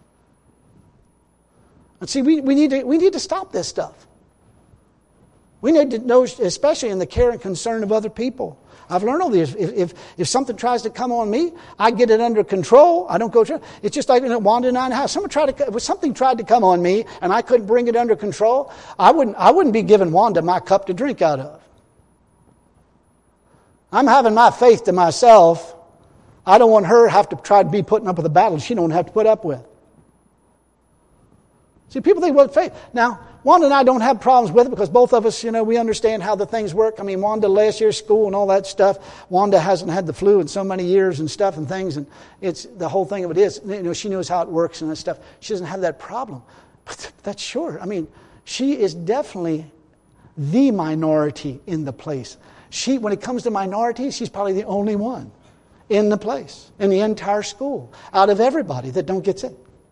And see, we need to stop this stuff. We need to know, especially in the care and concern of other people. I've learned all this. If something tries to come on me, I get it under control. I don't go through. It's just like Wanda and I in the house. If something tried to come on me and I couldn't bring it under control, I wouldn't be giving Wanda my cup to drink out of. I'm having my faith to myself. I don't want her to have to try to be putting up with a battle she don't have to put up with. See, people think, well, faith. Now, Wanda and I don't have problems with it because both of us, we understand how the things work. I mean, Wanda last year's school and all that stuff. Wanda hasn't had the flu in so many years and stuff and things. And it's the whole thing of it is, she knows how it works and that stuff. She doesn't have that problem. But that's sure. I mean, she is definitely the minority in the place. When it comes to minorities, she's probably the only one in the place, in the entire school, out of everybody that don't get sick.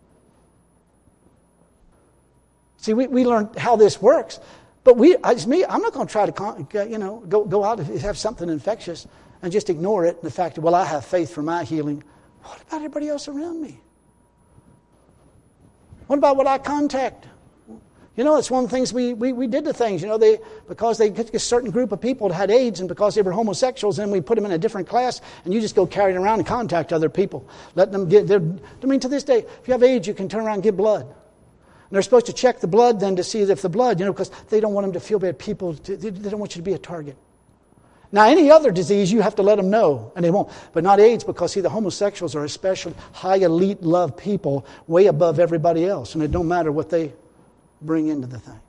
See, we learned how this works, but I'm not going to try to, go out and have something infectious and just ignore it. And the fact that, I have faith for my healing. What about everybody else around me? What about what I contact? It's one of the things we did to things. Because they get a certain group of people that had AIDS, and because they were homosexuals, then we put them in a different class, and you just go carry it around and contact other people, let them get. To this day, if you have AIDS, you can turn around and give blood. And they're supposed to check the blood then to see if the blood, because they don't want them to feel bad. They don't want you to be a target. Now, any other disease, you have to let them know, and they won't. But not AIDS, because, the homosexuals are especially high elite love people, way above everybody else, and it don't matter what they bring into the thing.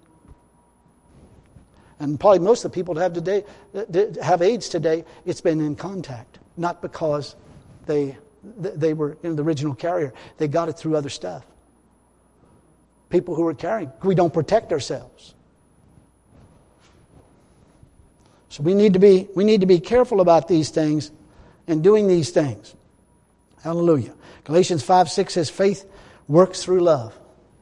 And probably most of the people that have AIDS today, it's been in contact, not because they were in the original carrier. They got it through other stuff. People who are carrying, we don't protect ourselves. So we need to be careful about these things and doing these things. Hallelujah. Galatians 5:6 says faith works through love.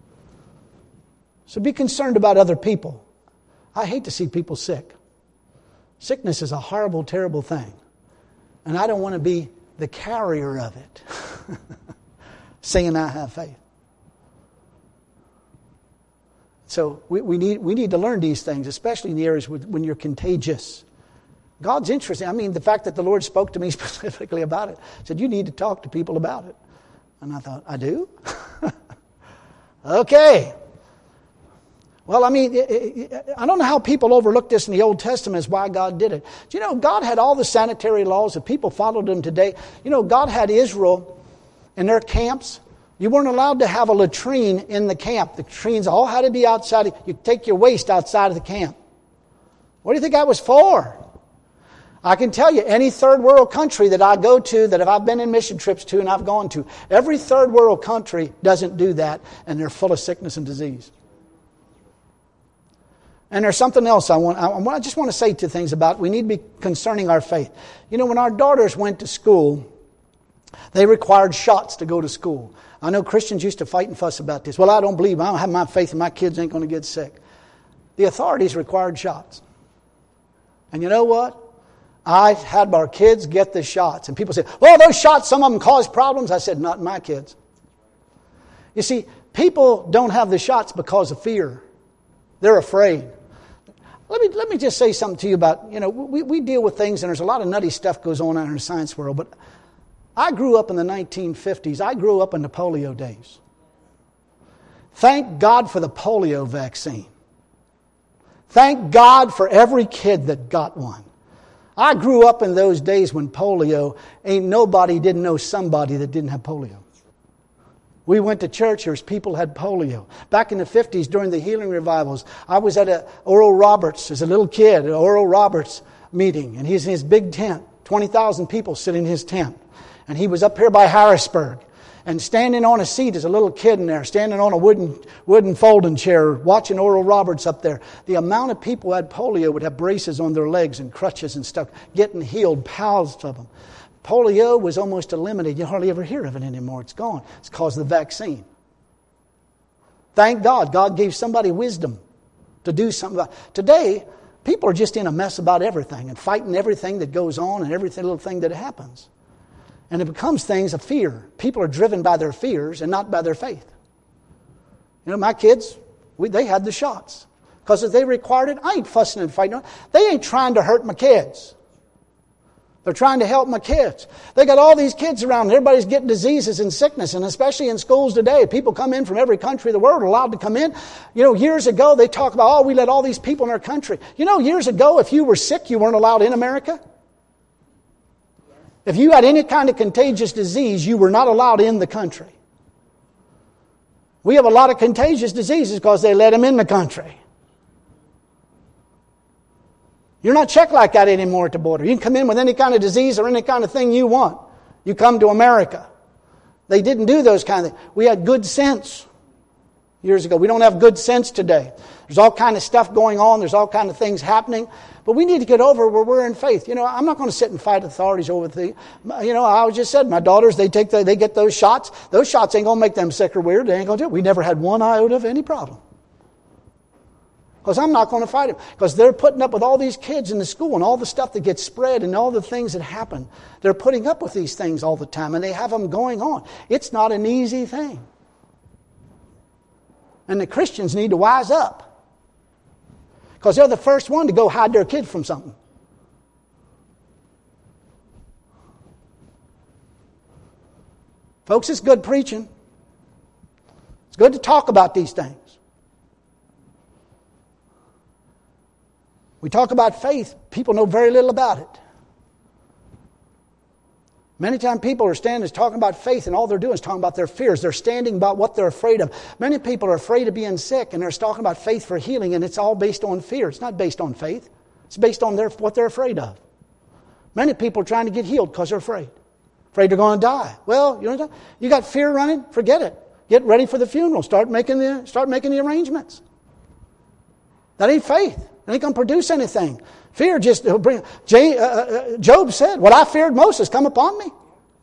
So be concerned about other people. I hate to see people sick. Sickness is a horrible, terrible thing. And I don't want to be the carrier of it. Saying I have faith. So we need to learn these things, especially in the areas when you're contagious. God's interested. I mean, the fact that the Lord spoke to me specifically about it, said, you need to talk to people about it. And I thought, I do? Okay. Well, I mean, I don't know how people overlook this in the Old Testament as why God did it. Do you know, God had all the sanitary laws. If people followed them today, God had Israel in their camps. You weren't allowed to have a latrine in the camp. The latrines all had to be outside. You take your waste outside of the camp. What do you think that was for? I can tell you, any third world country that I go to, that I've been in mission trips to and I've gone to, every third world country doesn't do that, and they're full of sickness and disease. And there's something else I just want to say two things about. We need to be concerning our faith. When our daughters went to school, they required shots to go to school. I know Christians used to fight and fuss about this. Well, I don't believe. I don't have my faith and my kids ain't going to get sick. The authorities required shots. And you know what? I had our kids get the shots. And people say, well, those shots, some of them cause problems. I said, not in my kids. You see, people don't have the shots because of fear. They're afraid. Let me just say something to you about, we deal with things, and there's a lot of nutty stuff goes on out in the science world, but I grew up in the 1950s. I grew up in the polio days. Thank God for the polio vaccine. Thank God for every kid that got one. I grew up in those days when polio, ain't nobody didn't know somebody that didn't have polio. We went to church, there's people had polio. Back in the 50s, during the healing revivals, I was at Oral Roberts as a little kid, an Oral Roberts meeting, and he's in his big tent. 20,000 people sit in his tent. And he was up here by Harrisburg. And standing on a seat as a little kid in there, standing on a wooden folding chair, watching Oral Roberts up there. The amount of people who had polio would have braces on their legs and crutches and stuff, getting healed, piles of them. Polio was almost eliminated. You hardly ever hear of it anymore. It's gone. It's because of the vaccine. Thank God. God gave somebody wisdom to do something about it. Today, people are just in a mess about everything and fighting everything that goes on and every little thing that happens. And it becomes things of fear. People are driven by their fears and not by their faith. My kids, they had the shots. Because if they required it, I ain't fussing and fighting. They ain't trying to hurt my kids. They're trying to help my kids. They got all these kids around. Everybody's getting diseases and sickness. And especially in schools today, people come in from every country of the world, are allowed to come in. Years ago, they talk about, we let all these people in our country. Years ago, if you were sick, you weren't allowed in America. If you had any kind of contagious disease, you were not allowed in the country. We have a lot of contagious diseases because they let them in the country. You're not checked like that anymore at the border. You can come in with any kind of disease or any kind of thing you want. You come to America. They didn't do those kind of things. We had good sense years ago. We don't have good sense today. There's all kind of stuff going on. There's all kind of things happening. But we need to get over where we're in faith. I'm not going to sit and fight authorities over things. I just said, my daughters, they get those shots. Those shots ain't going to make them sick or weird. They ain't going to do it. We never had one iota of any problem. Because I'm not going to fight them. Because they're putting up with all these kids in the school and all the stuff that gets spread and all the things that happen. They're putting up with these things all the time and they have them going on. It's not an easy thing. And the Christians need to wise up. Because they're the first one to go hide their kid from something. Folks, it's good preaching. It's good to talk about these things. We talk about faith. People know very little about it. Many times people are standing talking about faith and all they're doing is talking about their fears. They're standing about what they're afraid of. Many people are afraid of being sick and they're talking about faith for healing and it's all based on fear. It's not based on faith. It's based on what they're afraid of. Many people are trying to get healed because they're afraid. Afraid they're going to die. Well, you got fear running? Forget it. Get ready for the funeral. Start making the arrangements. That ain't faith. It ain't going to produce anything. Fear just will bring... Job said, what I feared most has come upon me.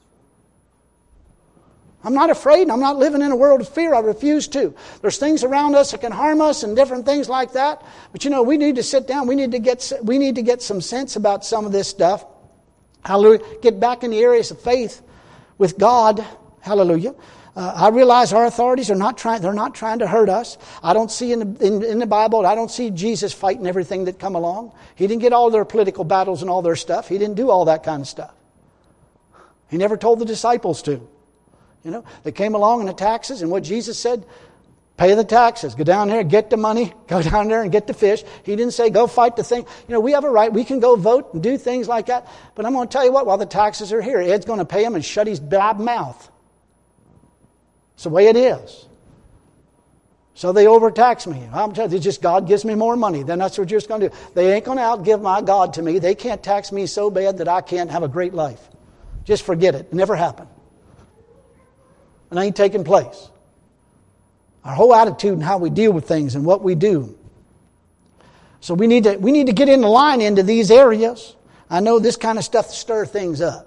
I'm not afraid and I'm not living in a world of fear. I refuse to. There's things around us that can harm us and different things like that. But we need to sit down. We need to get some sense about some of this stuff. Hallelujah. Get back in the areas of faith with God. Hallelujah. I realize our authorities are not trying to hurt us. I don't see in the Bible, I don't see Jesus fighting everything that come along. He didn't get all their political battles and all their stuff. He didn't do all that kind of stuff. He never told the disciples to. They came along in the taxes and what Jesus said, pay the taxes. Go down there, get the money. Go down there and get the fish. He didn't say go fight the thing. We have a right. We can go vote and do things like that. But I'm going to tell you what, while the taxes are here, Ed's going to pay them and shut his bad mouth. It's the way it is. So they overtax me. I'm telling you, it's just God gives me more money. Then that's what you're just going to do. They ain't going to outgive my God to me. They can't tax me so bad that I can't have a great life. Just forget it. It never happened. It ain't taking place. Our whole attitude and how we deal with things and what we do. So we need to get in the line into these areas. I know this kind of stuff stirs things up.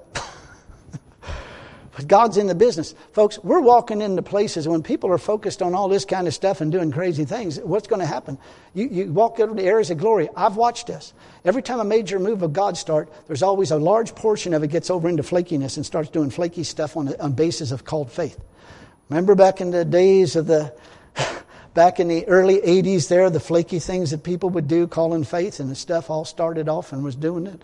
But God's in the business. Folks, we're walking into places when people are focused on all this kind of stuff and doing crazy things. What's going to happen? You walk over to areas of glory. I've watched this. Every time a major move of God starts, there's always a large portion of it gets over into flakiness and starts doing flaky stuff on basis of called faith. Remember back in the days of back in the early 80s there, the flaky things that people would do calling faith and the stuff all started off and was doing it.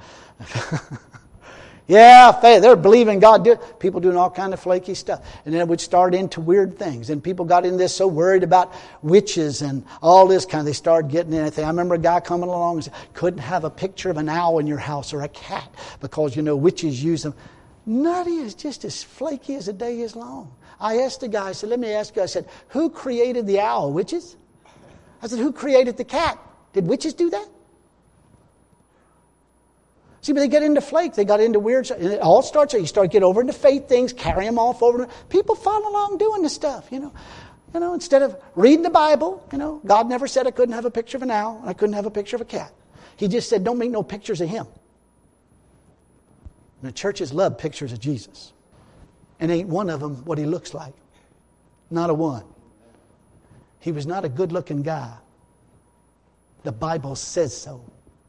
Yeah, faith. They're believing God did. People doing all kind of flaky stuff. And then it would start into weird things. And people got in this so worried about witches and all this kind of, they started getting anything. I remember a guy coming along and said, couldn't have a picture of an owl in your house or a cat because, witches use them. Nutty is just as flaky as the day is long. I asked the guy, I said, let me ask you, I said, who created the owl? Witches? I said, who created the cat? Did witches do that? See, but they get into flake. They got into weird stuff. And it all starts, you start to get over into faith things, carry them off over. People follow along doing this stuff, instead of reading the Bible, God never said I couldn't have a picture of an owl and I couldn't have a picture of a cat. He just said, don't make no pictures of him. And the churches love pictures of Jesus. And ain't one of them what he looks like. Not a one. He was not a good-looking guy. The Bible says so.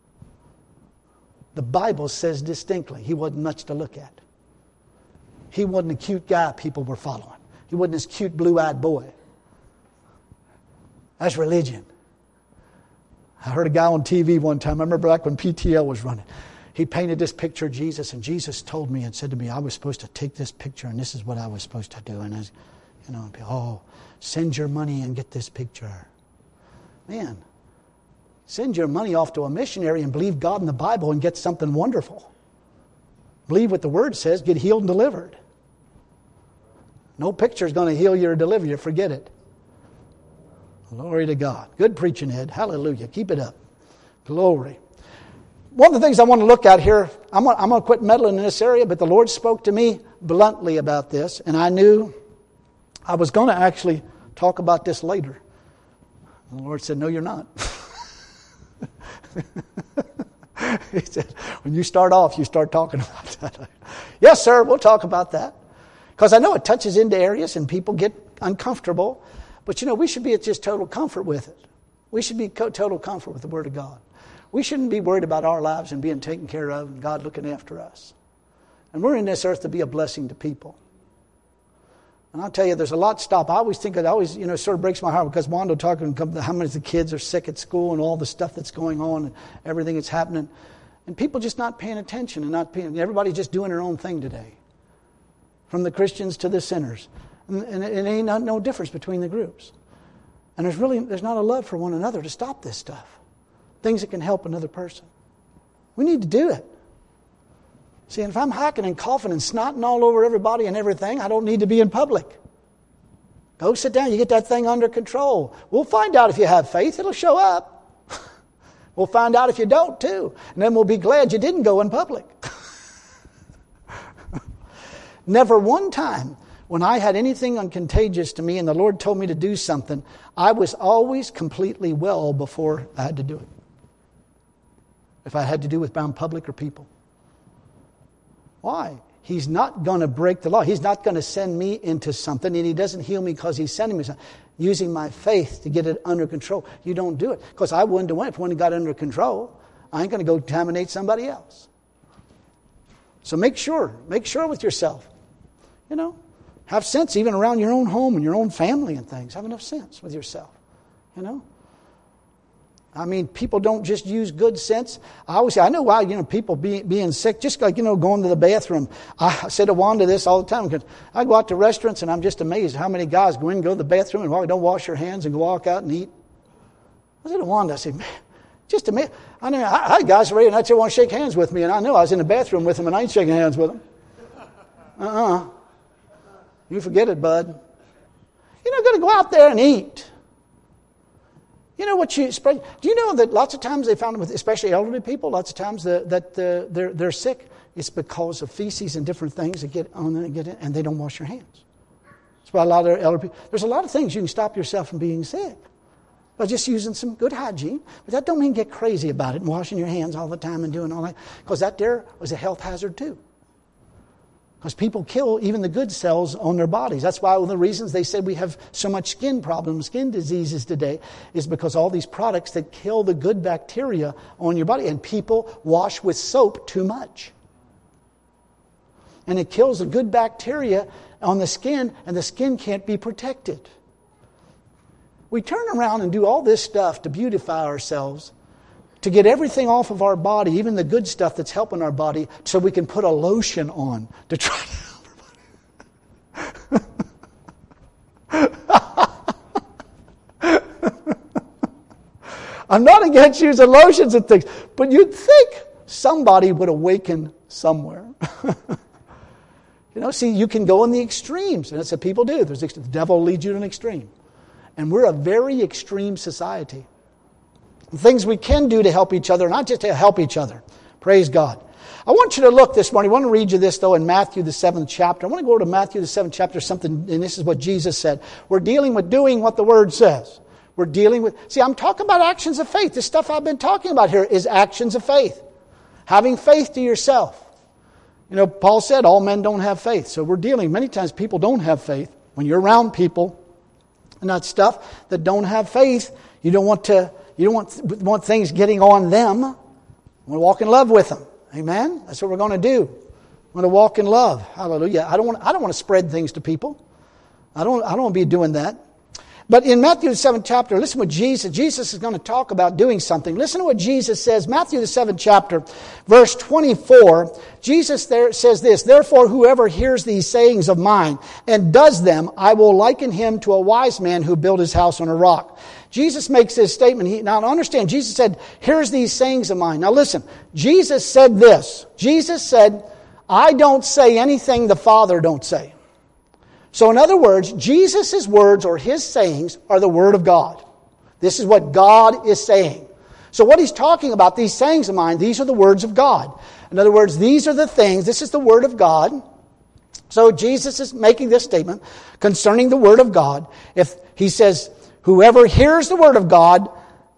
The Bible says distinctly he wasn't much to look at. He wasn't a cute guy people were following. He wasn't this cute blue-eyed boy. That's religion. I heard a guy on TV one time. I remember back when PTL was running. He painted this picture of Jesus, and Jesus told me and said to me, I was supposed to take this picture, and this is what I was supposed to do. And I was, send your money and get this picture. Man, send your money off to a missionary and believe God in the Bible and get something wonderful. Believe what the Word says, get healed and delivered. No picture is going to heal you or deliver you. Forget it. Glory to God. Good preaching, Ed. Hallelujah. Keep it up. Glory. One of the things I want to look at here, I'm going to quit meddling in this area, but the Lord spoke to me bluntly about this, and I knew I was going to actually talk about this later. And the Lord said, no, you're not. He said, when you start off, you start talking about that. Yes, sir, we'll talk about that. Because I know it touches into areas and people get uncomfortable. But we should be at just total comfort with it. We should be total comfort with the Word of God. We shouldn't be worried about our lives and being taken care of and God looking after us. And we're in this earth to be a blessing to people. And I'll tell you, there's a lot to stop. I always think it sort of breaks my heart because Wanda talking about how many of the kids are sick at school and all the stuff that's going on and everything that's happening. And people just not paying attention and everybody's just doing their own thing today. From the Christians to the sinners. And it ain't no difference between the groups. And there's not a love for one another to stop this stuff. Things that can help another person. We need to do it. See, and if I'm hacking and coughing and snotting all over everybody and everything, I don't need to be in public. Go sit down. You get that thing under control. We'll find out if you have faith. It'll show up. We'll find out if you don't, too. And then we'll be glad you didn't go in public. Never one time when I had anything uncontagious to me and the Lord told me to do something, I was always completely well before I had to do it. If I had to do with bound public or people. Why? He's not going to break the law. He's not going to send me into something, and He doesn't heal me because He's sending me something. Using my faith to get it under control. You don't do it. Because I wouldn't have went if when it got under control. I ain't going to go contaminate somebody else. So make sure with yourself. Have sense even around your own home and your own family and things. Have enough sense with yourself. I mean, people don't just use good sense. I always say, I know why, people being sick, just like, going to the bathroom. I say to Wanda this all the time, because I go out to restaurants and I'm just amazed how many guys go in, go to the bathroom and don't wash their hands and go walk out and eat. I said to Wanda, I said, man, just amazing. I had guys ready and I want to shake hands with me, and I knew I was in the bathroom with them and I ain't shaking hands with them. You forget it, bud. You're not going to go out there and eat. You know what you spread? Do you know that lots of times they found, with especially elderly people, lots of times that they're sick. It's because of feces and different things that get on and get in, and they don't wash their hands. That's why a lot of elderly people. There's a lot of things you can stop yourself from being sick by just using some good hygiene. But that don't mean get crazy about it and washing your hands all the time and doing all that, because that there was a health hazard too. Because people kill even the good cells on their bodies. That's why one of the reasons they said we have so much skin problems, skin diseases today, is because all these products that kill the good bacteria on your body. And people wash with soap too much. And it kills the good bacteria on the skin, and the skin can't be protected. We turn around and do all this stuff to beautify ourselves, to get everything off of our body, even the good stuff that's helping our body, so we can put a lotion on to try to help our body. I'm not against using lotions and things, but you'd think somebody would awaken somewhere. See, you can go in the extremes, and that's what people do. The devil leads you to an extreme. And we're a very extreme society. Things we can do to help each other, not just to help each other. Praise God. I want you to look this morning. I want to read you this, though, in Matthew, the 7th chapter. I want to go to Matthew, the 7th chapter, something, and this is what Jesus said. We're dealing with doing what the Word says. We're dealing with... See, I'm talking about actions of faith. This stuff I've been talking about here is actions of faith. Having faith to yourself. Paul said all men don't have faith. So we're dealing... Many times people don't have faith. When you're around people and that stuff that don't have faith, you don't want things getting on them. You want to walk in love with them. Amen? That's what we're going to do. We're going to walk in love. Hallelujah. I don't want to spread things to people. I don't want to be doing that. But in Matthew the 7th chapter, listen what Jesus is going to talk about doing something. Listen to what Jesus says. Matthew the 7th chapter, verse 24. Jesus there says this, "Therefore whoever hears these sayings of mine and does them, I will liken him to a wise man who built his house on a rock." Jesus makes this statement. Now understand, Jesus said, here's these sayings of mine. Now listen, Jesus said this. Jesus said, I don't say anything the Father don't say. So in other words, Jesus' words or His sayings are the Word of God. This is what God is saying. So what he's talking about, these sayings of mine, these are the words of God. In other words, these are the things, this is the Word of God. So Jesus is making this statement concerning the Word of God. If he says, whoever hears the Word of God,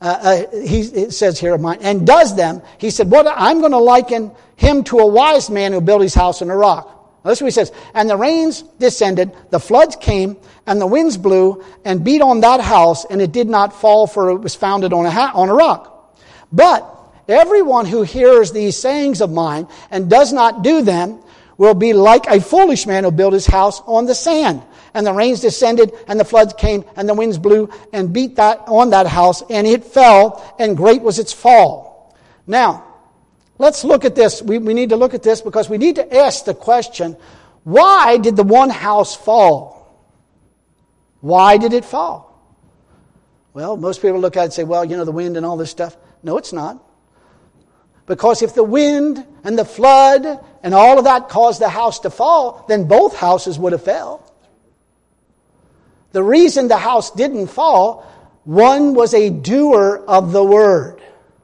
it says here of mine, and does them, he said, what I'm going to liken him to a wise man who built his house on a rock. Now, this is what he says. And the rains descended, the floods came, and the winds blew and beat on that house, and it did not fall, for it was founded on a rock. But everyone who hears these sayings of mine and does not do them will be like a foolish man who built his house on the sand. And the rains descended, and the floods came, and the winds blew and beat on that house, and it fell, and great was its fall. Now, let's look at this. We need to look at this because we need to ask the question, why did the one house fall? Why did it fall? Well, most people look at it and say, well, the wind and all this stuff. No, it's not. Because if the wind and the flood and all of that caused the house to fall, then both houses would have fell. The reason the house didn't fall, one was a doer of the word.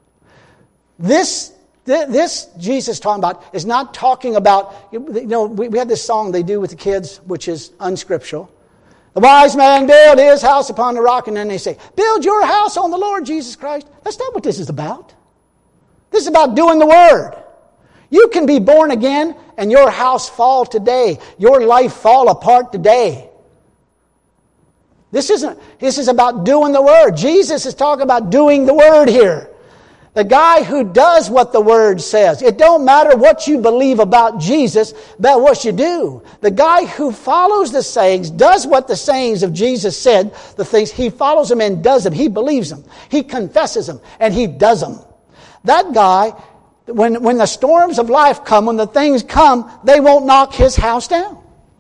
This Jesus talking about is not talking about, we have this song they do with the kids, which is unscriptural. The wise man built his house upon the rock, and then they say, build your house on the Lord Jesus Christ. That's not what this is about. This is about doing the word. You can be born again and your house fall today. Your life fall apart today. This is about doing the word. Jesus is talking about doing the word here. The guy who does what the word says. It don't matter what you believe about Jesus, about what you do. The guy who follows the sayings, does what the sayings of Jesus said, the things, he follows them and does them. He believes them. He confesses them and he does them. That guy, when the storms of life come, when the things come, they won't knock his house down.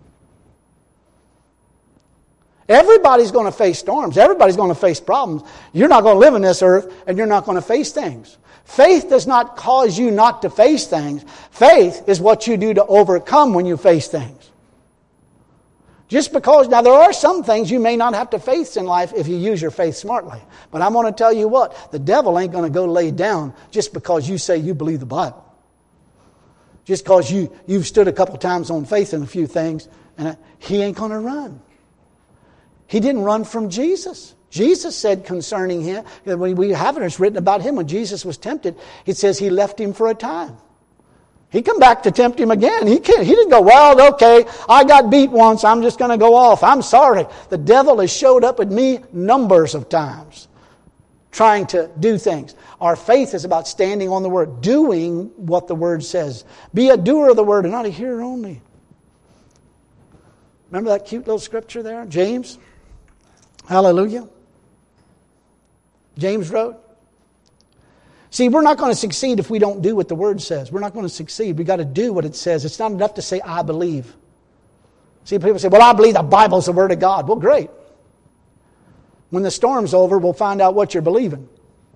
Everybody's going to face storms. Everybody's going to face problems. You're not going to live on this earth and you're not going to face things. Faith does not cause you not to face things. Faith is what you do to overcome when you face things. Just because, now there are some things you may not have to face in life if you use your faith smartly. But I'm going to tell you what, the devil ain't going to go lay down just because you say you believe the Bible. Just because you've stood a couple times on faith in a few things, and he ain't going to run. He didn't run from Jesus. Jesus said concerning him, we have it, it's written about him, when Jesus was tempted, it says he left him for a time. He come back to tempt him again. He didn't go, well, okay, I got beat once, I'm just going to go off. I'm sorry. The devil has showed up at me numbers of times trying to do things. Our faith is about standing on the word, doing what the word says. Be a doer of the word and not a hearer only. Remember that cute little scripture there? James? Hallelujah. James wrote. See, we're not going to succeed if we don't do what the Word says. We're not going to succeed. We've got to do what it says. It's not enough to say, I believe. See, people say, well, I believe the Bible's the Word of God. Well, great. When the storm's over, we'll find out what you're believing.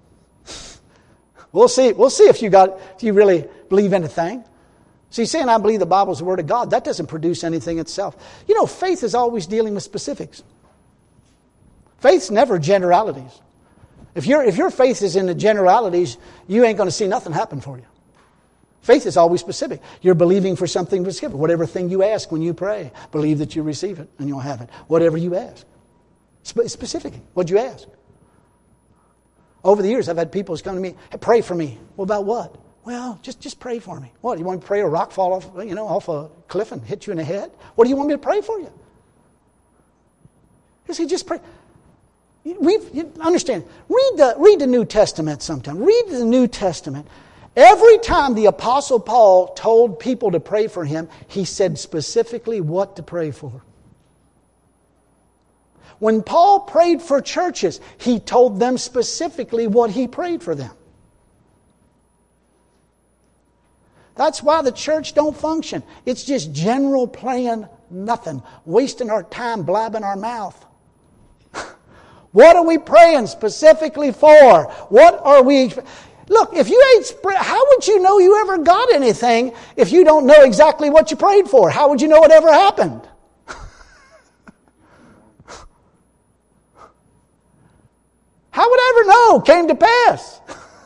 We'll see if you really believe anything. See, saying I believe the Bible's the Word of God, that doesn't produce anything itself. Faith is always dealing with specifics. Faith's never generalities. If your faith is in the generalities, you ain't going to see nothing happen for you. Faith is always specific. You're believing for something specific. Whatever thing you ask when you pray, believe that you receive it and you'll have it. Whatever you ask. Specific. What'd you ask? Over the years, I've had people come to me, hey, pray for me. Well, about what? Well, just pray for me. What, you want me to pray a rock fall off a cliff and hit you in the head? What do you want me to pray for you? You see, just pray. You understand, read the New Testament sometime. Read the New Testament. Every time the Apostle Paul told people to pray for him, he said specifically what to pray for. When Paul prayed for churches, he told them specifically what he prayed for them. That's why the church don't function. It's just general praying nothing, wasting our time blabbing our mouth. What are we praying specifically for? What are we... Look, if you ain't... How would you know you ever got anything if you don't know exactly what you prayed for? How would you know it ever happened? How would never know, came to pass.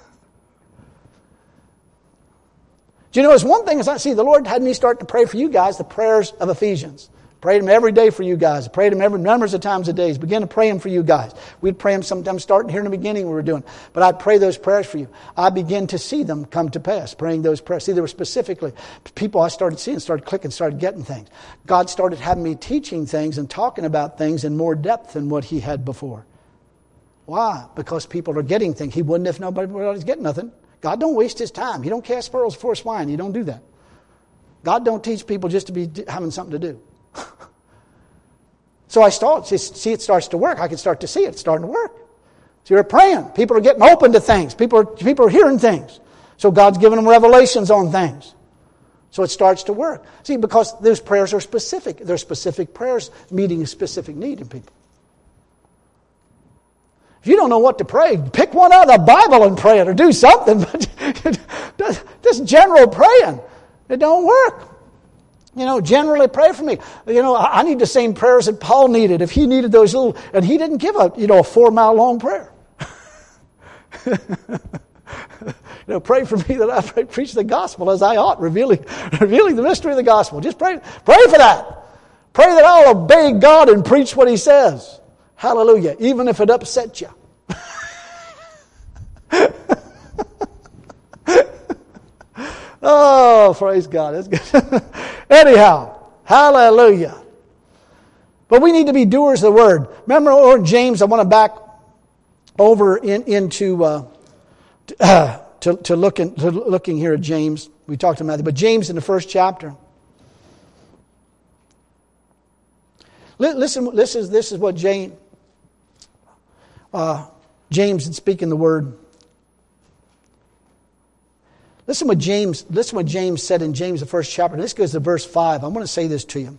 Do you know, it's one thing as I see, the Lord had me start to pray for you guys, the prayers of Ephesians. Prayed them every day for you guys. Prayed them every numbers of times a day. Begin to pray them for you guys. We'd pray them sometimes starting here in the beginning we were doing. But I'd pray those prayers for you. I begin to see them come to pass, praying those prayers. See, there were specifically people I started seeing, started clicking, started getting things. God started having me teaching things and talking about things in more depth than what He had before. Why? Because people are getting things. He wouldn't if nobody was getting nothing. God don't waste His time. He don't cast pearls before swine. He don't do that. God don't teach people just to be having something to do. So I see it starts to work. I can start to see it starting to work. So you're praying. People are getting open to things. People are hearing things. So God's giving them revelations on things. So it starts to work. See, because those prayers are specific. They're specific prayers meeting a specific need in people. If you don't know what to pray, pick one out of the Bible and pray it or do something. But just general praying, it don't work. You know, generally pray for me. You know, I need the same prayers that Paul needed. If he needed those little, and he didn't give a 4-mile long prayer. Pray for me that I preach the gospel as I ought, revealing the mystery of the gospel. Just pray for that. Pray that I'll obey God and preach what He says. Hallelujah. Even if it upsets you. Oh, praise God. That's good. Anyhow, hallelujah. But we need to be doers of the word. Remember, Lord James, I want to back over into looking here at James. We talked to Matthew, but James in the first chapter. Listen, this is what James is speaking the word. Listen what James said in James, the first chapter. This goes to verse 5. I want to say this to you.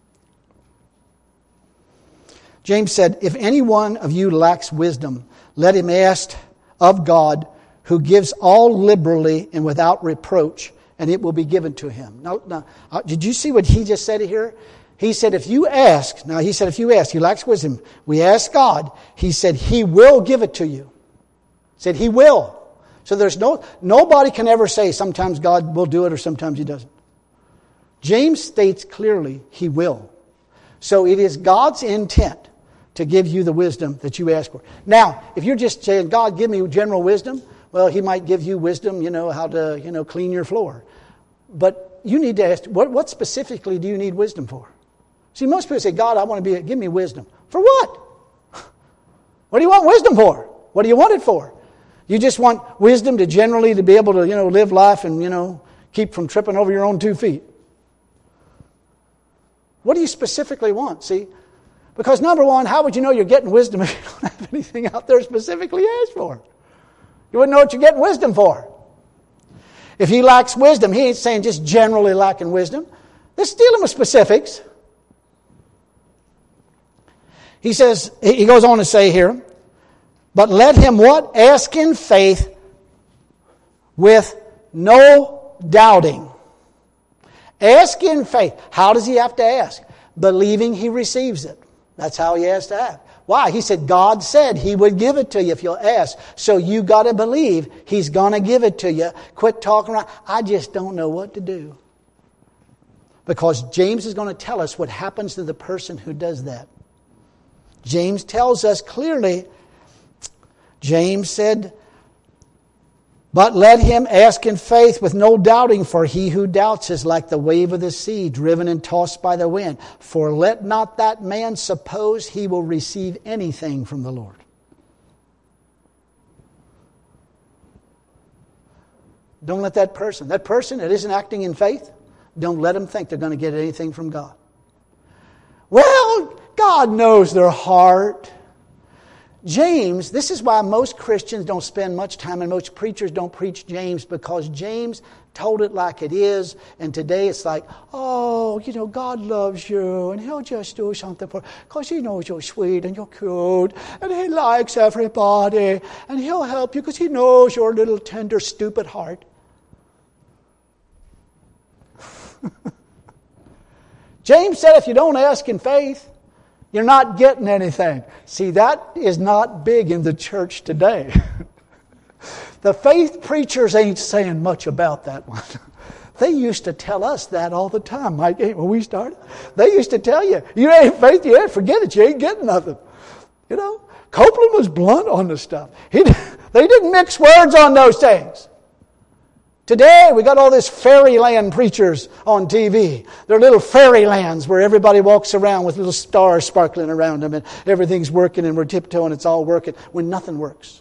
James said, if any one of you lacks wisdom, let him ask of God, who gives all liberally and without reproach, and it will be given to him. Now, did you see what he just said here? He said, if you ask, he lacks wisdom. We ask God. He said, He will give it to you. He said, He will. So there's nobody can ever say sometimes God will do it or sometimes He doesn't. James states clearly He will. So it is God's intent to give you the wisdom that you ask for. Now, if you're just saying, God, give me general wisdom, well, He might give you wisdom, how to, clean your floor. But you need to ask, what specifically do you need wisdom for? See, most people say, God, give me wisdom. For what? What do you want wisdom for? What do you want it for? You just want wisdom to generally to be able to, live life and, keep from tripping over your own 2 feet. What do you specifically want? See? Because number one, how would you know you're getting wisdom if you don't have anything out there specifically asked for? You wouldn't know what you're getting wisdom for. If he lacks wisdom, he ain't saying just generally lacking wisdom. This is dealing with specifics. He says, he goes on to say here, but let him what? Ask in faith with no doubting. Ask in faith. How does he have to ask? Believing he receives it. That's how he has to ask. Why? He said God said He would give it to you if you'll ask. So you got to believe He's going to give it to you. Quit talking around. I just don't know what to do. Because James is going to tell us what happens to the person who does that. James tells us clearly, James said, but let him ask in faith with no doubting, for he who doubts is like the wave of the sea, driven and tossed by the wind. For let not that man suppose he will receive anything from the Lord. Don't let that person that isn't acting in faith, don't let them think they're going to get anything from God. Well, God knows their heart. James, this is why most Christians don't spend much time and most preachers don't preach James, because James told it like it is, and today it's like, God loves you and He'll just do something for you because He knows you're sweet and you're cute and He likes everybody and He'll help you because He knows your little tender, stupid heart. James said if you don't ask in faith, You're not getting anything. See, that is not big in the church today. The faith preachers ain't saying much about that one. They used to tell us that all the time, Mike, when we started. They used to tell you, you ain't faith, you ain't, forget it, you ain't getting nothing. You know, Copeland was blunt on this stuff. They didn't mix words on those things. Today, we got all this fairyland preachers on TV. They're little fairylands where everybody walks around with little stars sparkling around them and everything's working and we're tiptoeing, it's all working, when nothing works.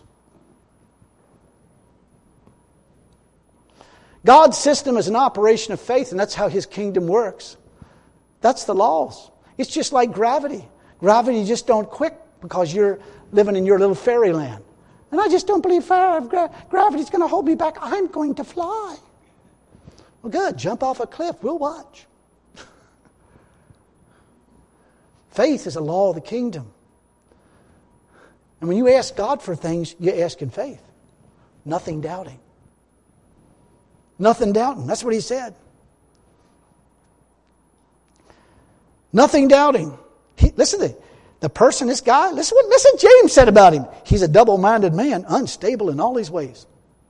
God's system is an operation of faith, and that's how His kingdom works. That's the laws. It's just like gravity. Gravity just don't quit because you're living in your little fairyland. And I just don't believe gravity's going to hold me back. I'm going to fly. Well, good. Jump off a cliff. We'll watch. Faith is a law of the kingdom. And when you ask God for things, you ask in faith. Nothing doubting. Nothing doubting. That's what He said. Nothing doubting. Listen to the person, this guy, listen what James said about him. He's a double-minded man, unstable in all his ways.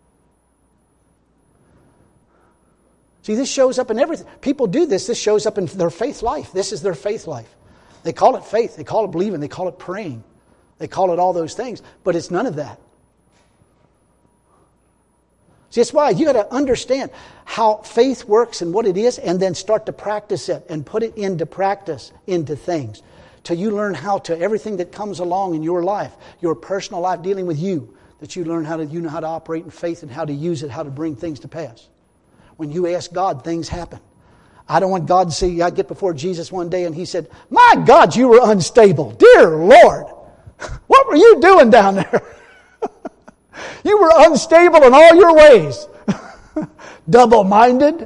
See, this shows up in everything. People do this. This shows up in their faith life. This is their faith life. They call it faith. They call it believing. They call it praying. They call it all those things. But it's none of that. See, that's why you got to understand how faith works and what it is, and then start to practice it and put it into practice, into things. Till you learn how to, everything that comes along in your life, your personal life dealing with you, that you learn you know how to operate in faith and how to use it, how to bring things to pass. When you ask God, things happen. I don't want God to see, I get before Jesus one day and He said, "My God, you were unstable. Dear Lord, what were you doing down there? You were unstable in all your ways." Double-minded.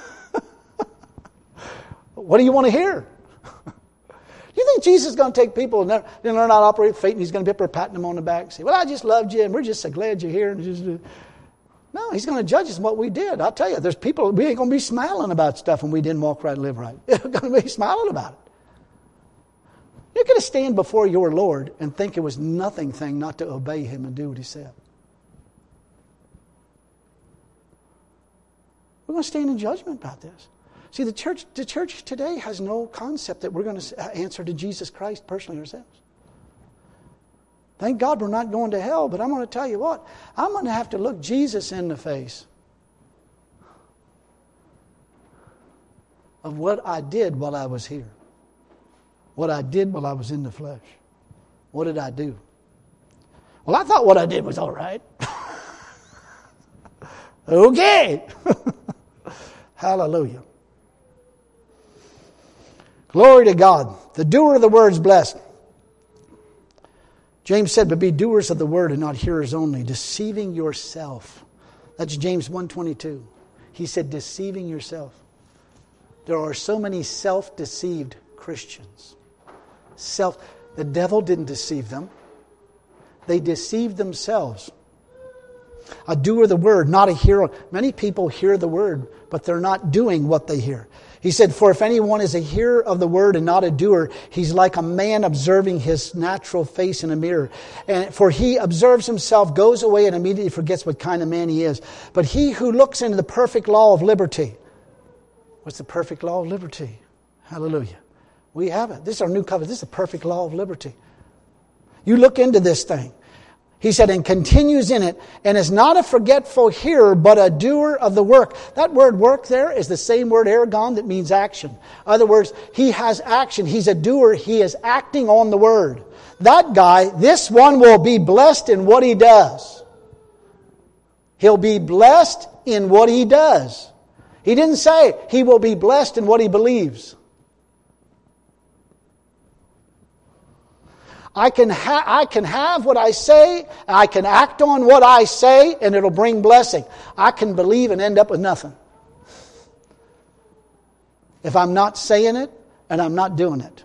What do you want to hear? You think Jesus is going to take people and learn how to operate faith, and He's going to be up there patting them on the back and say, "Well, I just loved you and we're just so glad you're here." No, He's going to judge us what we did. I'll tell you, there's people, we ain't going to be smiling about stuff when we didn't walk right and live right. We're going to be smiling about it. You're going to stand before your Lord and think it was nothing thing not to obey Him and do what He said. We're going to stand in judgment about this. See, the church today has no concept that we're going to answer to Jesus Christ personally ourselves. Thank God we're not going to hell, but I'm going to tell you what, I'm going to have to look Jesus in the face of what I did while I was here. What I did while I was in the flesh. What did I do? Well, I thought what I did was all right. Okay. Hallelujah. Glory to God. The doer of the word is blessed. James said, "But be doers of the word and not hearers only, deceiving yourself." That's James 1:22. He said, deceiving yourself. There are so many self-deceived Christians. The devil didn't deceive them. They deceived themselves. A doer of the word, not a hearer. Many people hear the word, but they're not doing what they hear. He said, "For if anyone is a hearer of the word and not a doer, he's like a man observing his natural face in a mirror. And for he observes himself, goes away, and immediately forgets what kind of man he is. But he who looks into the perfect law of liberty." What's the perfect law of liberty? Hallelujah. We have it. This is our new covenant. This is the perfect law of liberty. You look into this thing. He said, "And continues in it, and is not a forgetful hearer, but a doer of the work." That word "work" there is the same word ergon that means action. In other words, he has action. He's a doer. He is acting on the word. That guy, this one will be blessed in what he does. He'll be blessed in what he does. He didn't say he will be blessed in what he believes. I can have what I say, I can act on what I say, and it'll bring blessing. I can believe and end up with nothing. If I'm not saying it and I'm not doing it,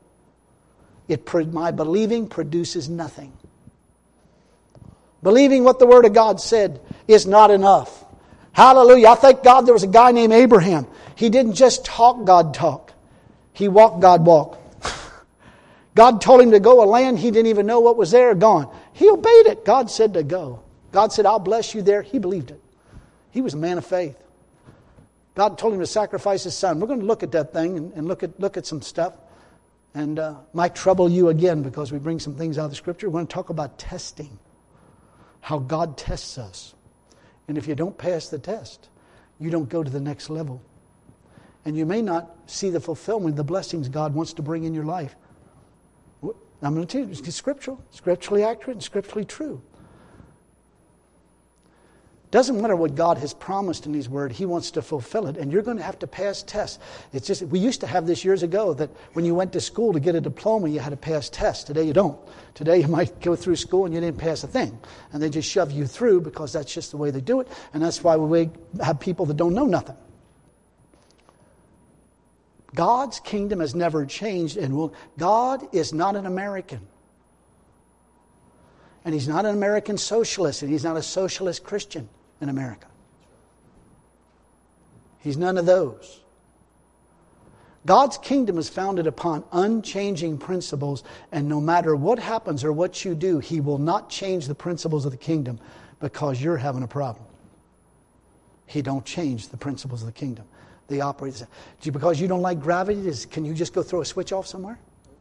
my believing produces nothing. Believing what the Word of God said is not enough. Hallelujah. I thank God there was a guy named Abraham. He didn't just talk God talk. He walked God walk. God told him to go a land he didn't even know what was there, gone. He obeyed it. God said to go. God said, I'll bless you there. He believed it. He was a man of faith. God told him to sacrifice his son. We're going to look at that thing and look at some stuff. And might trouble you again because we bring some things out of the Scripture. We're going to talk about testing. How God tests us. And if you don't pass the test, you don't go to the next level. And you may not see the fulfillment, the blessings God wants to bring in your life. I'm going to tell you, it's scriptural, scripturally accurate, and scripturally true. Doesn't matter what God has promised in His Word, He wants to fulfill it, and you're going to have to pass tests. It's just, we used to have this years ago that when you went to school to get a diploma, you had to pass tests. Today you don't. Today you might go through school and you didn't pass a thing, and they just shove you through because that's just the way they do it, and that's why we have people that don't know nothing. God's kingdom has never changed, and God is not an American. And He's not an American socialist, and He's not a socialist Christian in America. He's none of those. God's kingdom is founded upon unchanging principles, and no matter what happens or what you do, He will not change the principles of the kingdom because you're having a problem. He don't change the principles of the kingdom. They operate. Because you don't like gravity, can you just go throw a switch off somewhere?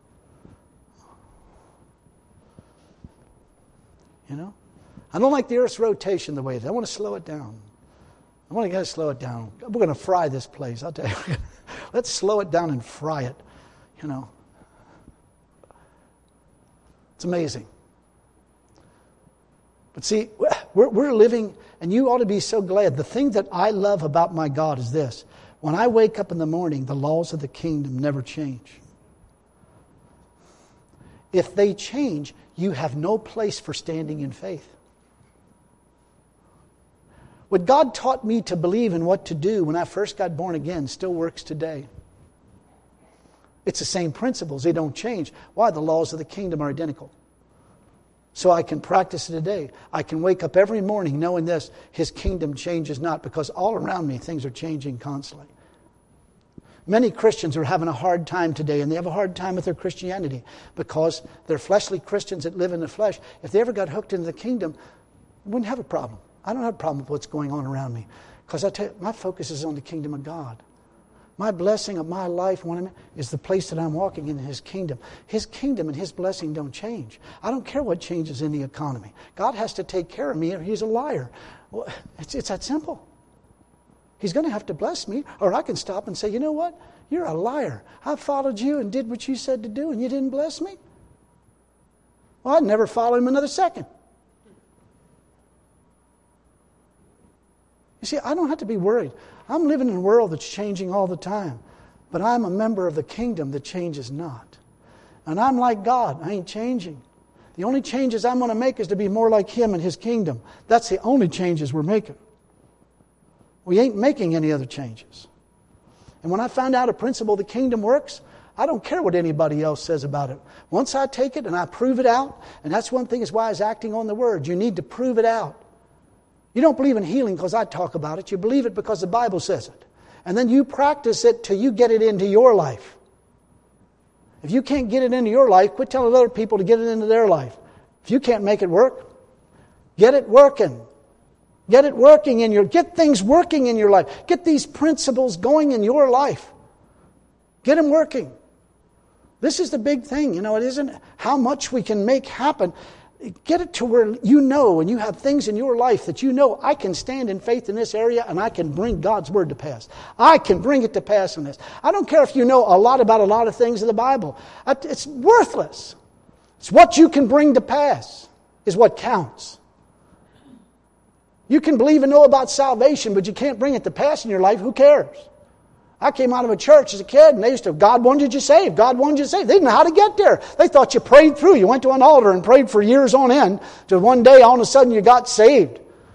You know? I don't like the Earth's rotation the way it is. I want to slow it down. I want to slow it down. We're going to fry this place. I'll tell you. Let's slow it down and fry it. You know. It's amazing. But see, we're living, and you ought to be so glad. The thing that I love about my God is this. When I wake up in the morning, the laws of the kingdom never change. If they change, you have no place for standing in faith. What God taught me to believe and what to do when I first got born again still works today. It's the same principles. They don't change. Why? The laws of the kingdom are identical. So I can practice it today. I can wake up every morning knowing this, His kingdom changes not, because all around me things are changing constantly. Many Christians are having a hard time today, and they have a hard time with their Christianity because they're fleshly Christians that live in the flesh. If they ever got hooked into the kingdom, they wouldn't have a problem. I don't have a problem with what's going on around me because I tell you, my focus is on the kingdom of God. My blessing of my life is the place that I'm walking in His kingdom. His kingdom and His blessing don't change. I don't care what changes in the economy. God has to take care of me or He's a liar. Well, it's that simple. He's going to have to bless me, or I can stop and say, you know what? You're a liar. I followed you and did what you said to do, and you didn't bless me? Well, I'd never follow Him another second. You see, I don't have to be worried. I'm living in a world that's changing all the time, but I'm a member of the kingdom that changes not. And I'm like God. I ain't changing. The only changes I'm going to make is to be more like Him and His kingdom. That's the only changes we're making. We ain't making any other changes. And when I found out a principle of the kingdom works, I don't care what anybody else says about it. Once I take it and I prove it out, and that's one thing is why I was acting on the Word. You need to prove it out. You don't believe in healing because I talk about it. You believe it because the Bible says it. And then you practice it till you get it into your life. If you can't get it into your life, quit telling other people to get it into their life. If you can't make it work, get it working. Get it working get things working in your life. Get these principles going in your life. Get them working. This is the big thing. You know, it isn't how much we can make happen. Get it to where you know and you have things in your life that you know I can stand in faith in this area and I can bring God's Word to pass. I can bring it to pass in this. I don't care if you know a lot about a lot of things in the Bible. It's worthless. It's what you can bring to pass is what counts. You can believe and know about salvation, but you can't bring it to pass in your life. Who cares? I came out of a church as a kid, and they used to, God wanted you saved. God wanted you saved. They didn't know how to get there. They thought you prayed through. You went to an altar and prayed for years on end, till one day, all of a sudden, you got saved.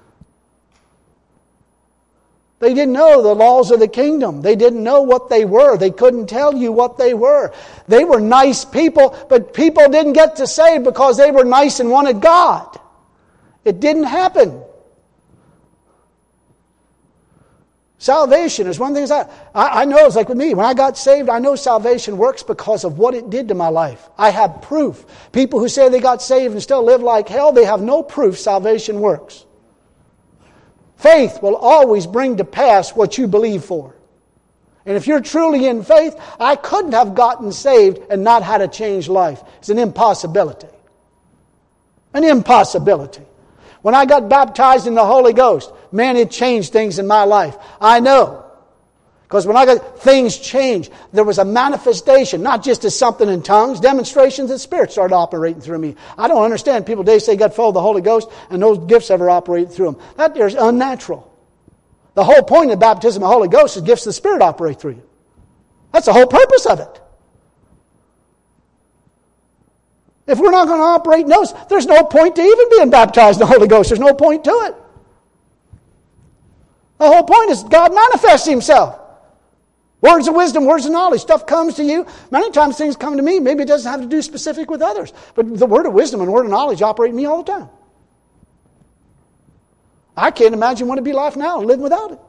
They didn't know the laws of the kingdom. They didn't know what they were. They couldn't tell you what they were. They were nice people, but people didn't get to save because they were nice and wanted God. It didn't happen. Salvation is one of the things I know. It's like with me. When I got saved, I know salvation works because of what it did to my life. I have proof. People who say they got saved and still live like hell, they have no proof salvation works. Faith will always bring to pass what you believe for. And if you're truly in faith, I couldn't have gotten saved and not had a changed life. It's an impossibility. An impossibility. When I got baptized in the Holy Ghost, man, it changed things in my life. I know. Because when I got things changed, there was a manifestation, not just as something in tongues, demonstrations of the Spirit started operating through me. I don't understand people today say got full of the Holy Ghost and those gifts ever operated through them. That is unnatural. The whole point of the baptism of the Holy Ghost is gifts of the Spirit operate through you. That's the whole purpose of it. If we're not going to operate in those, there's no point to even being baptized in the Holy Ghost. There's no point to it. The whole point is God manifests Himself. Words of wisdom, words of knowledge, stuff comes to you. Many times things come to me. Maybe it doesn't have to do specific with others. But the word of wisdom and word of knowledge operate in me all the time. I can't imagine what it'd be like now living without it.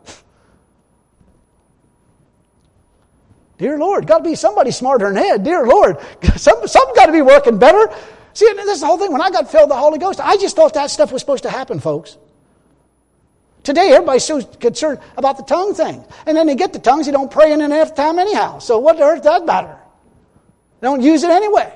Dear Lord, got to be somebody smarter than Ed. Dear Lord, something got to be working better. See, this is the whole thing. When I got filled with the Holy Ghost, I just thought that stuff was supposed to happen, folks. Today, everybody's so concerned about the tongue thing. And then they get the tongues, they don't pray in it half the time anyhow. So what the earth does matter? They don't use it anyway.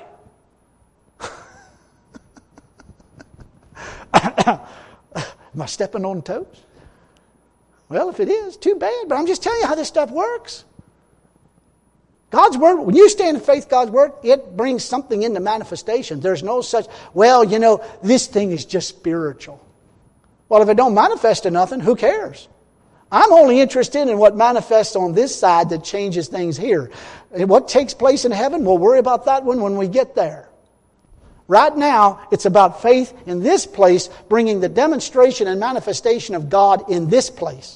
Am I stepping on toes? Well, if it is, too bad. But I'm just telling you how this stuff works. God's Word, when you stand in faith, God's Word, it brings something into manifestation. There's no such, well, this thing is just spiritual. Well, if it don't manifest to nothing, who cares? I'm only interested in what manifests on this side that changes things here. And what takes place in heaven, we'll worry about that one when we get there. Right now, it's about faith in this place, bringing the demonstration and manifestation of God in this place.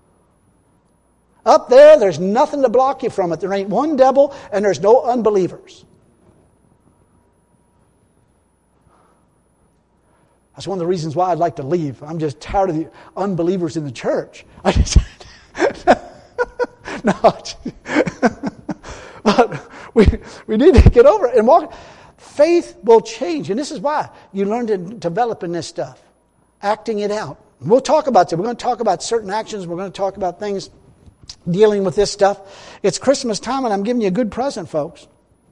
Up there, there's nothing to block you from it. There ain't one devil, and there's no unbelievers. That's one of the reasons why I'd like to leave. I'm just tired of the unbelievers in the church. But we need to get over it and walk. Faith will change, and this is why you learn to develop in this stuff, acting it out. We'll talk about that. We're going to talk about certain actions. We're going to talk about things dealing with this stuff. It's Christmas time, and I'm giving you a good present, folks.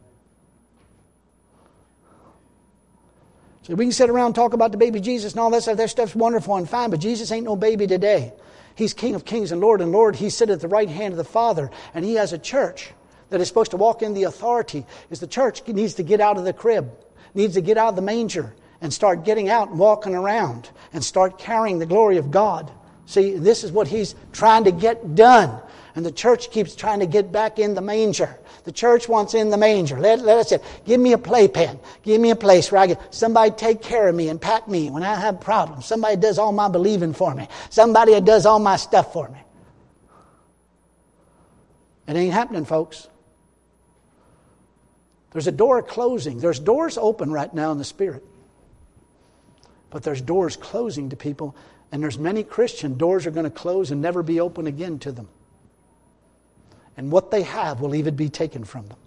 So we can sit around and talk about the baby Jesus and all that stuff. That stuff's wonderful and fine, but Jesus ain't no baby today. He's King of kings and Lord. He sits at the right hand of the Father, and He has a church that is supposed to walk in the authority. Is the church needs to get out of the crib, needs to get out of the manger and start getting out and walking around and start carrying the glory of God. See, this is what He's trying to get done. And the church keeps trying to get back in the manger. The church wants in the manger. Let us say, give me a playpen. Give me a place where I can, somebody take care of me and pat me when I have problems. Somebody does all my believing for me. Somebody that does all my stuff for me. It ain't happening, folks. There's a door closing. There's doors open right now in the Spirit. But there's doors closing to people. And there's many Christian doors are going to close and never be open again to them. And what they have will even be taken from them.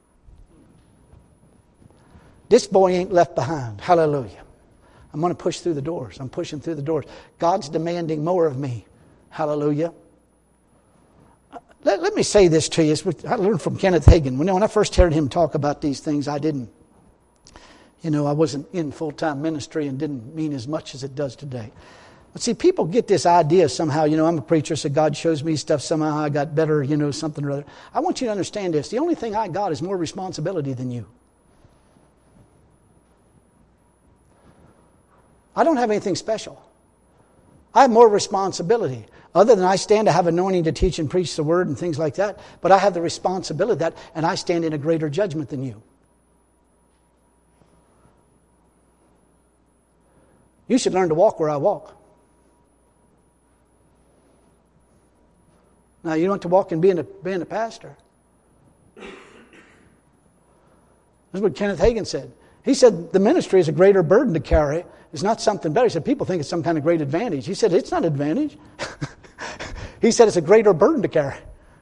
This boy ain't left behind. Hallelujah. I'm going to push through the doors. I'm pushing through the doors. God's demanding more of me. Hallelujah. Let me say this to you. I learned from Kenneth Hagin. When I first heard him talk about these things, I wasn't in full-time ministry and didn't mean as much as it does today. But see, people get this idea somehow, I'm a preacher, so God shows me stuff, somehow I got better, something or other. I want you to understand this. The only thing I got is more responsibility than you. I don't have anything special. I have more responsibility. Other than I stand to have anointing to teach and preach the word and things like that. But I have the responsibility of that, and I stand in a greater judgment than you. You should learn to walk where I walk. Now, you don't have to walk in being a pastor. This is what Kenneth Hagin said. He said the ministry is a greater burden to carry. It's not something better. He said people think it's some kind of great advantage. He said it's not an advantage. He said it's a greater burden to carry.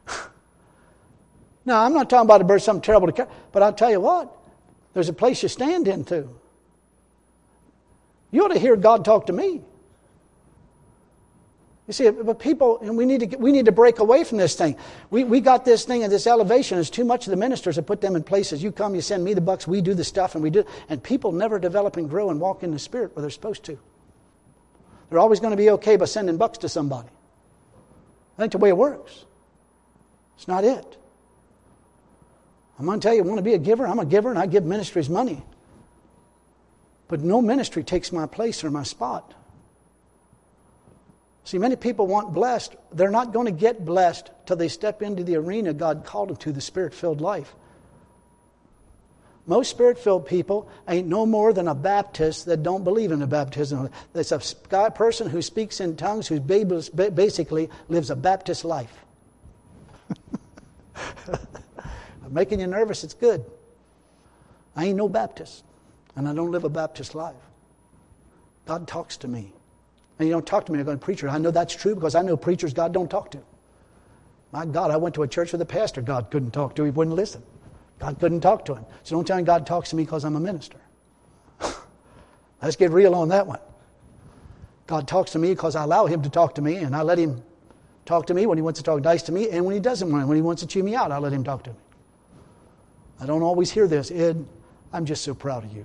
Now, I'm not talking about a burden, something terrible to carry, but I'll tell you what, there's a place you stand in too. You ought to hear God talk to me. You see, but people, and we need to break away from this thing. We got this thing and this elevation. It's too much of the ministers that put them in places. You come, you send me the bucks, we do the stuff, and people never develop and grow and walk in the Spirit where they're supposed to. They're always going to be okay by sending bucks to somebody. That ain't the way it works. It's not it. I'm going to tell you, I want to be a giver. I'm a giver, and I give ministries money. But no ministry takes my place or my spot. See, many people want blessed. They're not going to get blessed till they step into the arena God called them to, the Spirit-filled life. Most Spirit-filled people ain't no more than a Baptist that don't believe in the baptism. It's a person who speaks in tongues, who basically lives a Baptist life. I'm making you nervous, it's good. I ain't no Baptist, and I don't live a Baptist life. God talks to me. And you don't talk to me, I'm going to preach. I know that's true because I know preachers God don't talk to. My God, I went to a church with a pastor God couldn't talk to. He wouldn't listen. God couldn't talk to him. So don't tell me God talks to me because I'm a minister. Let's get real on that one. God talks to me because I allow him to talk to me, and I let him talk to me when he wants to talk nice to me, and when he doesn't want, when he wants to chew me out, I let him talk to me. I don't always hear this. Ed, I'm just so proud of you.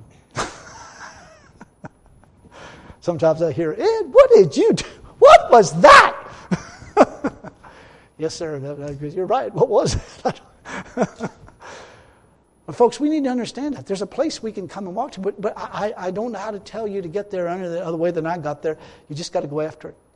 Sometimes I hear, Ed, what did you do? What was that? Yes, sir. You're right. What was it? But folks, we need to understand that. There's a place we can come and walk to, but I don't know how to tell you to get there any other way than I got there. You just got to go after it.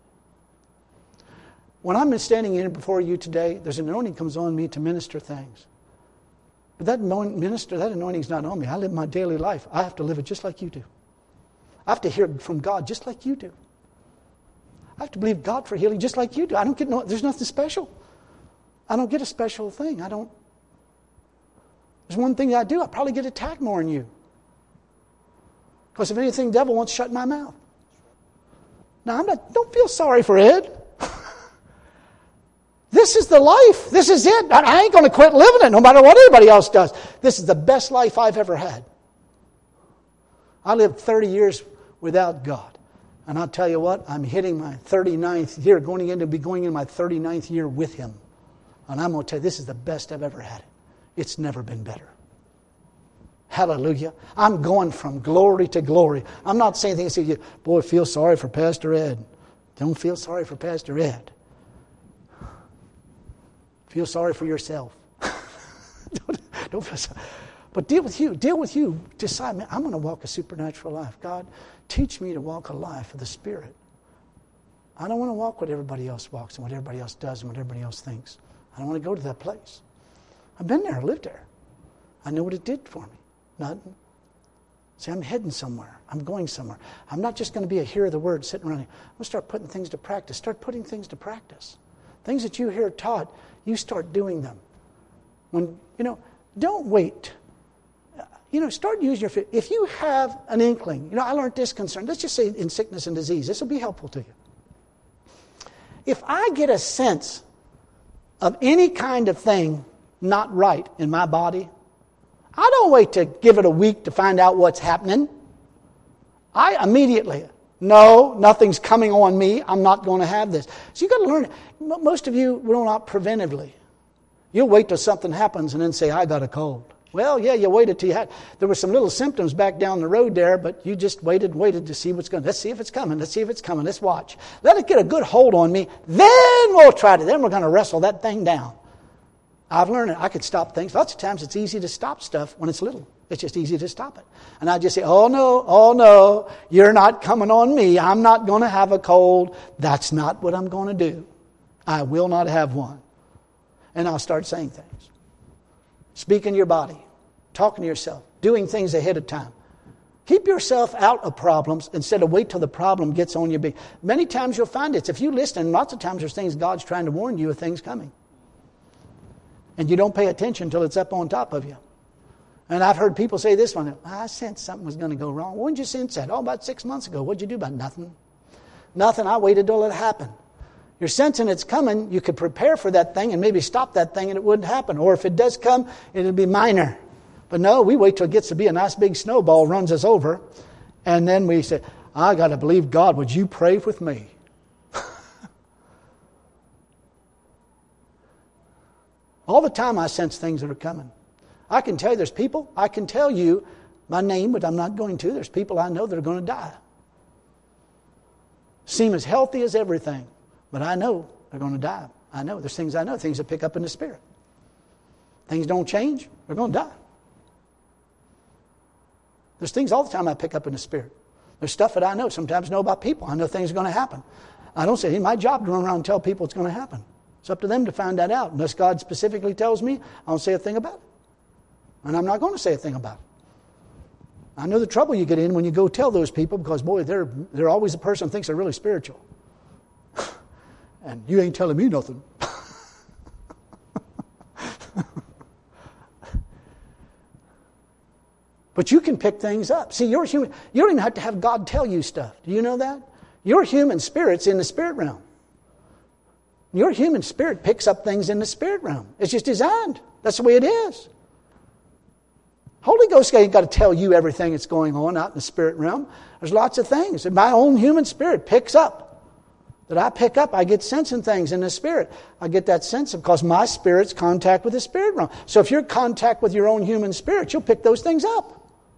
When I'm standing here before you today, there's an anointing comes on me to minister things. But that anointing's not on me. I live my daily life. I have to live it just like you do. I have to hear from God just like you do. I have to believe God for healing just like you do. I don't get there's nothing special. I don't get a special thing. There's one thing I do. I probably get attacked more than you. Because if anything, the devil wants to shut my mouth. Now, don't feel sorry for Ed. This is the life. This is it. I ain't going to quit living it no matter what anybody else does. This is the best life I've ever had. I lived 30 years without God. And I'll tell you what, I'm hitting my 39th year, going into my 39th year with Him. And I'm going to tell you, this is the best I've ever had. It's never been better. Hallelujah. I'm going from glory to glory. I'm not saying things that boy, feel sorry for Pastor Ed. Don't feel sorry for Pastor Ed. Feel sorry for yourself. don't feel sorry. But deal with you. Deal with you. Decide, man, I'm going to walk a supernatural life. God, teach me to walk a life of the Spirit. I don't want to walk what everybody else walks and what everybody else does and what everybody else thinks. I don't want to go to that place. I've been there. I lived there. I know what it did for me. Nothing. See, I'm heading somewhere. I'm going somewhere. I'm not just going to be a hearer of the word sitting around here. I'm going to start putting things to practice. Start putting things to practice. Things that you hear taught, you start doing them. Don't wait. Start using your faith. If you have an inkling, I learned this concern. Let's just say in sickness and disease. This will be helpful to you. If I get a sense of any kind of thing not right in my body, I don't wait to give it a week to find out what's happening. I immediately, no, nothing's coming on me. I'm not going to have this. So you've got to learn. Most of you will not preventively. You'll wait till something happens and then say, I got a cold. Well, yeah, you waited till you had. There were some little symptoms back down the road there, but you just waited to see what's going. Let's see if it's coming. Let's see if it's coming. Let's watch. Let it get a good hold on me. Then we'll try to. Then we're going to wrestle that thing down. I've learned it. I could stop things. Lots of times it's easy to stop stuff when it's little. It's just easy to stop it. And I just say, oh no, you're not coming on me. I'm not going to have a cold. That's not what I'm going to do. I will not have one. And I'll start saying things. Speaking your body. Talking to yourself. Doing things ahead of time. Keep yourself out of problems instead of wait till the problem gets on you. Many times you'll find it. If you listen, lots of times there's things God's trying to warn you of things coming. And you don't pay attention until it's up on top of you. And I've heard people say this one, I sensed something was going to go wrong. When did you sense that? Oh, about 6 months ago. What'd you do about it? Nothing. I waited till it happened. You're sensing it's coming. You could prepare for that thing and maybe stop that thing and it wouldn't happen. Or if it does come, it'll be minor. But no, we wait till it gets to be a nice big snowball, runs us over. And then we say, I got to believe God. Would you pray with me? All the time I sense things that are coming. I can tell you there's people, I can tell you my name, but I'm not going to. There's people I know that are going to die. Seem as healthy as everything, but I know they're going to die. I know. There's things I know, things that pick up in the Spirit. Things don't change, they're going to die. There's things all the time I pick up in the Spirit. There's stuff that I know, sometimes know about people. I know things are going to happen. I don't say, hey, my job to run around and tell people it's going to happen. It's up to them to find that out. Unless God specifically tells me, I don't say a thing about it. And I'm not going to say a thing about it. I know the trouble you get in when you go tell those people because, boy, they're always the person who thinks they're really spiritual. And you ain't telling me nothing. But you can pick things up. See, you're human. You don't even have to have God tell you stuff. Do you know that? Your human spirit's in the spirit realm. Your human spirit picks up things in the spirit realm. It's just designed. That's the way it is. Holy Ghost ain't got to tell you everything that's going on out in the spirit realm. There's lots of things that my own human spirit picks up. That I pick up, I get sensing things in the spirit. I get that sense because my spirit's contact with the spirit realm. So if you're in contact with your own human spirit, you'll pick those things up.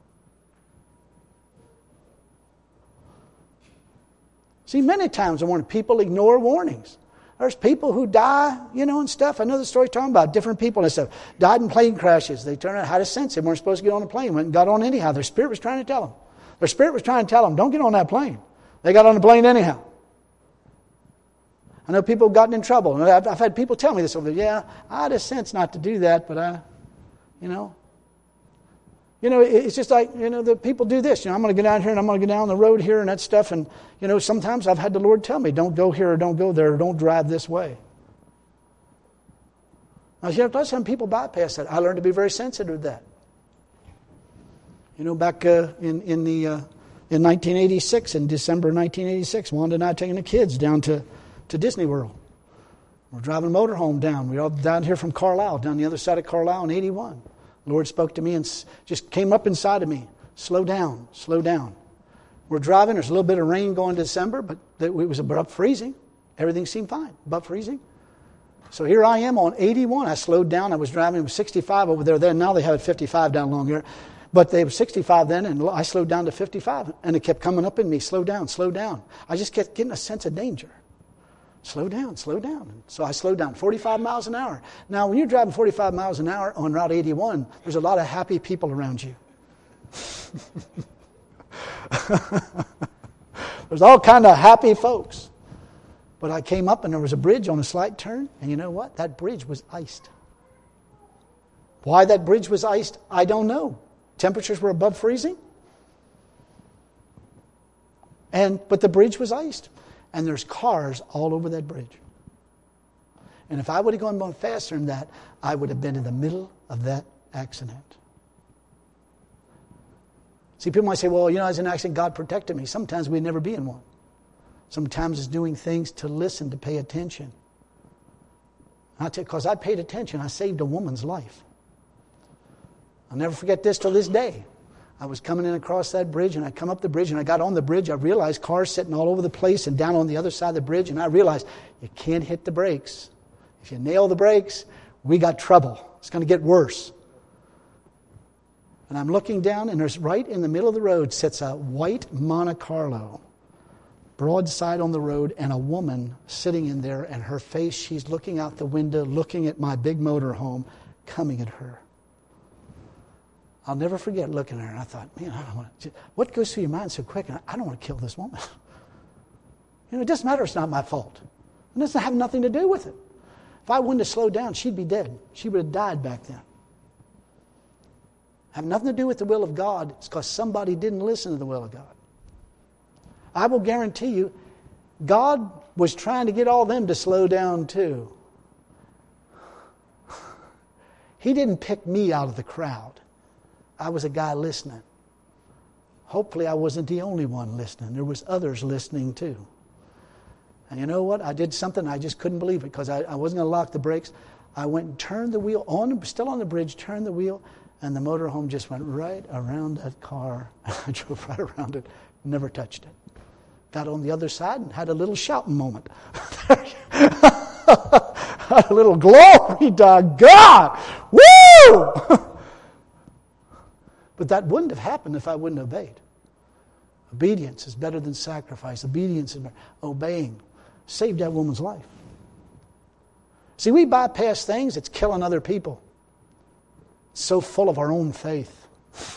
See, many times I warn people ignore warnings. There's people who die, and stuff. I know the story talking about different people and stuff. Died in plane crashes. They turned out, had a sense. They weren't supposed to get on a plane. Went and got on anyhow. Their spirit was trying to tell them. Their spirit was trying to tell them, don't get on that plane. They got on the plane anyhow. I know people have gotten in trouble. I've had people tell me this over there. Yeah, I had a sense not to do that, but it's just like, the people do this. I'm going to go down here and I'm going to go down the road here and that stuff. And, sometimes I've had the Lord tell me, don't go here or don't go there or don't drive this way. Now, some people bypass that. I learned to be very sensitive to that. Back in 1986, in December 1986, Wanda and I taking the kids down to Disney World. We're driving a motorhome down. We're all down here from Carlisle, down the other side of Carlisle in 81. The Lord spoke to me and just came up inside of me. Slow down, slow down. We're driving. There's a little bit of rain going to December, but it was above freezing. Everything seemed fine, above freezing. So here I am on 81. I slowed down. I was driving. It was 65 over there then. Now they have it 55 down along here. But they were 65 then, and I slowed down to 55. And it kept coming up in me, slow down, slow down. I just kept getting a sense of danger. Slow down, slow down. So I slowed down, 45 miles an hour. Now, when you're driving 45 miles an hour on Route 81, there's a lot of happy people around you. There's all kind of happy folks. But I came up and there was a bridge on a slight turn, and you know what? That bridge was iced. Why that bridge was iced, I don't know. Temperatures were above freezing. But the bridge was iced. And there's cars all over that bridge. And if I would have gone faster than that, I would have been in the middle of that accident. See, people might say, well, as an accident, God protected me. Sometimes we'd never be in one. Sometimes it's doing things to listen, to pay attention. Because I paid attention, I saved a woman's life. I'll never forget this till this day. I was coming in across that bridge, and I come up the bridge, and I got on the bridge. I realized cars sitting all over the place and down on the other side of the bridge, and I realized you can't hit the brakes. If you nail the brakes, we got trouble. It's going to get worse. And I'm looking down, and there's right in the middle of the road sits a white Monte Carlo, broadside on the road, and a woman sitting in there, and her face, she's looking out the window, looking at my big motorhome, coming at her. I'll never forget looking at her, and I thought, man, I don't want to. What goes through your mind so quick? I don't want to kill this woman. It doesn't matter. It's not my fault. It doesn't have nothing to do with it. If I wouldn't have slowed down, she'd be dead. She would have died back then. Have nothing to do with the will of God. It's because somebody didn't listen to the will of God. I will guarantee you, God was trying to get all them to slow down too. He didn't pick me out of the crowd. I was a guy listening. Hopefully I wasn't the only one listening. There was others listening too. And you know what? I did something, I just couldn't believe it because I wasn't going to lock the brakes. I went and turned the wheel, still on the bridge, turned the wheel, and the motorhome just went right around that car. I drove right around it, never touched it. Got on the other side and had a little shouting moment. A little glory to God. Woo! But that wouldn't have happened if I wouldn't have obeyed. Obedience is better than sacrifice. Obedience is obeying. Saved that woman's life. See, we bypass things that's killing other people. It's so full of our own faith.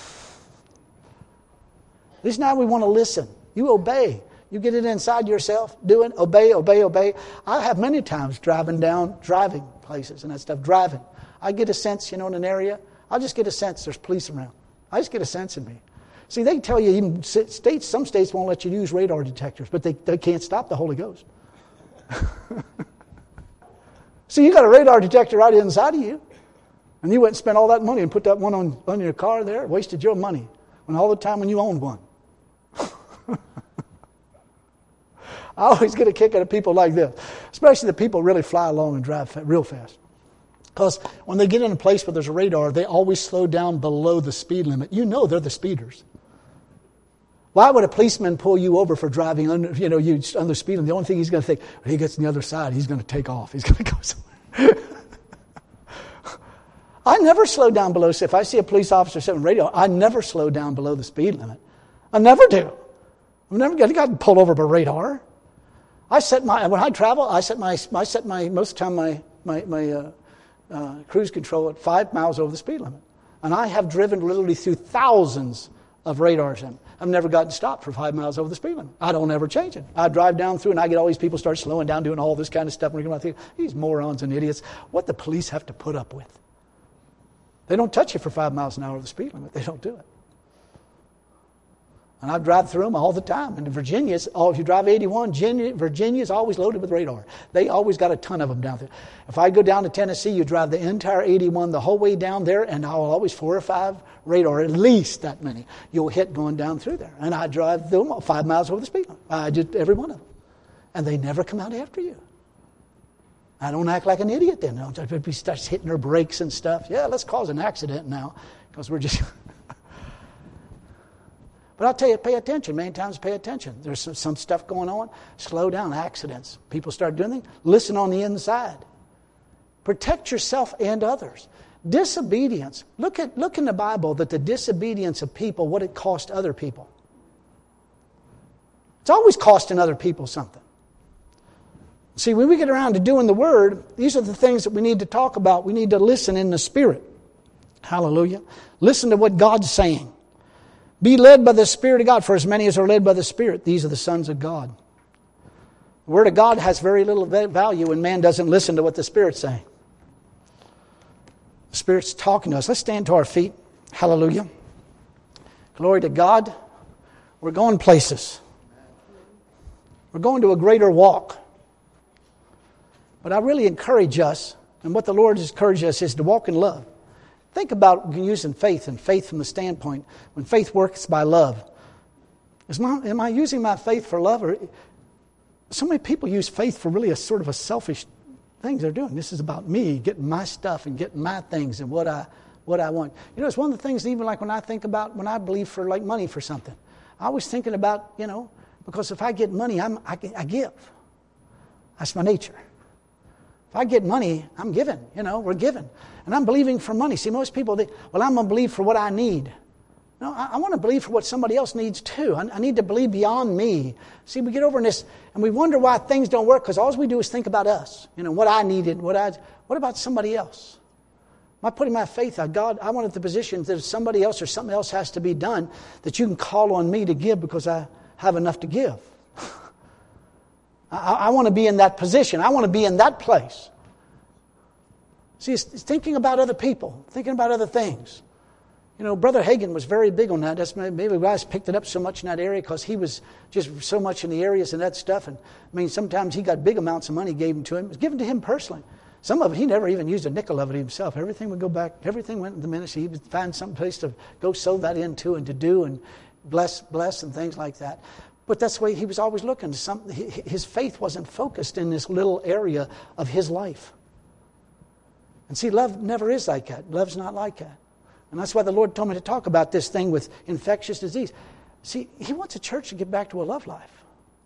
At least now we want to listen. You obey. You get it inside yourself. Do it. Obey, obey, obey. I have many times driving places and that stuff. Driving. I get a sense, in an area. I just get a sense there's police around. I just get a sense in me. See, they tell you even some states won't let you use radar detectors, but they can't stop the Holy Ghost. See, you got a radar detector right inside of you. And you went and spent all that money and put that one on your car there, wasted your money. When all the time when you owned one. I always get a kick out of people like this. Especially the people really fly along and drive real fast. Because when they get in a place where there's a radar, they always slow down below the speed limit. You know they're the speeders. Why would a policeman pull you over for driving under the speed limit? The only thing he's going to think, when he gets on the other side, he's going to take off. He's going to go somewhere. I never slow down below. If I see a police officer sitting on radio, I never slow down below the speed limit. I never do. I've never gotten pulled over by radar. When I travel, I set most of the time my cruise control at 5 miles over the speed limit. And I have driven literally through thousands of radars in. I've never gotten stopped for 5 miles over the speed limit. I don't ever change it. I drive down through and I get all these people start slowing down, doing all this kind of stuff. And I think, these morons and idiots, what the police have to put up with. They don't touch you for 5 miles an hour over the speed limit. They don't do it. And I drive through them all the time. And in Virginia, if you drive 81, Virginia is always loaded with radar. They always got a ton of them down there. If I go down to Tennessee, you drive the entire 81 the whole way down there, and I'll always 4 or 5 radar, at least that many, you'll hit going down through there. And I drive them 5 miles over the speed limit. I did every one of them. And they never come out after you. I don't act like an idiot then. Everybody starts hitting their brakes and stuff. Yeah, let's cause an accident now, because we're just... But I'll tell you, pay attention. Many times pay attention. There's some stuff going on. Slow down. Accidents. People start doing things. Listen on the inside. Protect yourself and others. Disobedience. Look in the Bible that the disobedience of people, what it cost other people. It's always costing other people something. See, when we get around to doing the Word, these are the things that we need to talk about. We need to listen in the Spirit. Hallelujah. Listen to what God's saying. Be led by the Spirit of God. For as many as are led by the Spirit, these are the sons of God. The Word of God has very little value when man doesn't listen to what the Spirit's saying. The Spirit's talking to us. Let's stand to our feet. Hallelujah. Glory to God. We're going places. We're going to a greater walk. But I really encourage us, and what the Lord has encouraged us is to walk in love. Think about using faith, and faith from the standpoint, when faith works by love. Am I using my faith for love? Or so many people use faith for really a sort of a selfish thing they're doing. This is about me, getting my stuff and getting my things and what I want. It's one of the things, even like when I believe for like money for something. I was thinking about, because if I get money, I give. That's my nature. If I get money, I'm giving. We're giving. And I'm believing for money. See, most people think, I'm going to believe for what I need. No, I want to believe for what somebody else needs too. I need to believe beyond me. See, we get over in this, and we wonder why things don't work, because all we do is think about us. What I needed, what about somebody else? Am I putting my faith on God? I want the position that if somebody else or something else has to be done, that you can call on me to give because I have enough to give. I want to be in that position. I want to be in that place. See, it's thinking about other people, thinking about other things. Brother Hagin was very big on that. That's maybe why I picked it up so much in that area, because he was just so much in the areas and that stuff. And sometimes he got big amounts of money gave to him. It was given to him personally. Some of it, he never even used a nickel of it himself. Everything would go back. Everything went into the ministry. He would find some place to go sow that into and to do and bless and things like that. But that's the way he was always looking. His faith wasn't focused in this little area of his life. And see, love never is like that. Love's not like that. And that's why the Lord told me to talk about this thing with infectious disease. See, He wants a church to get back to a love life.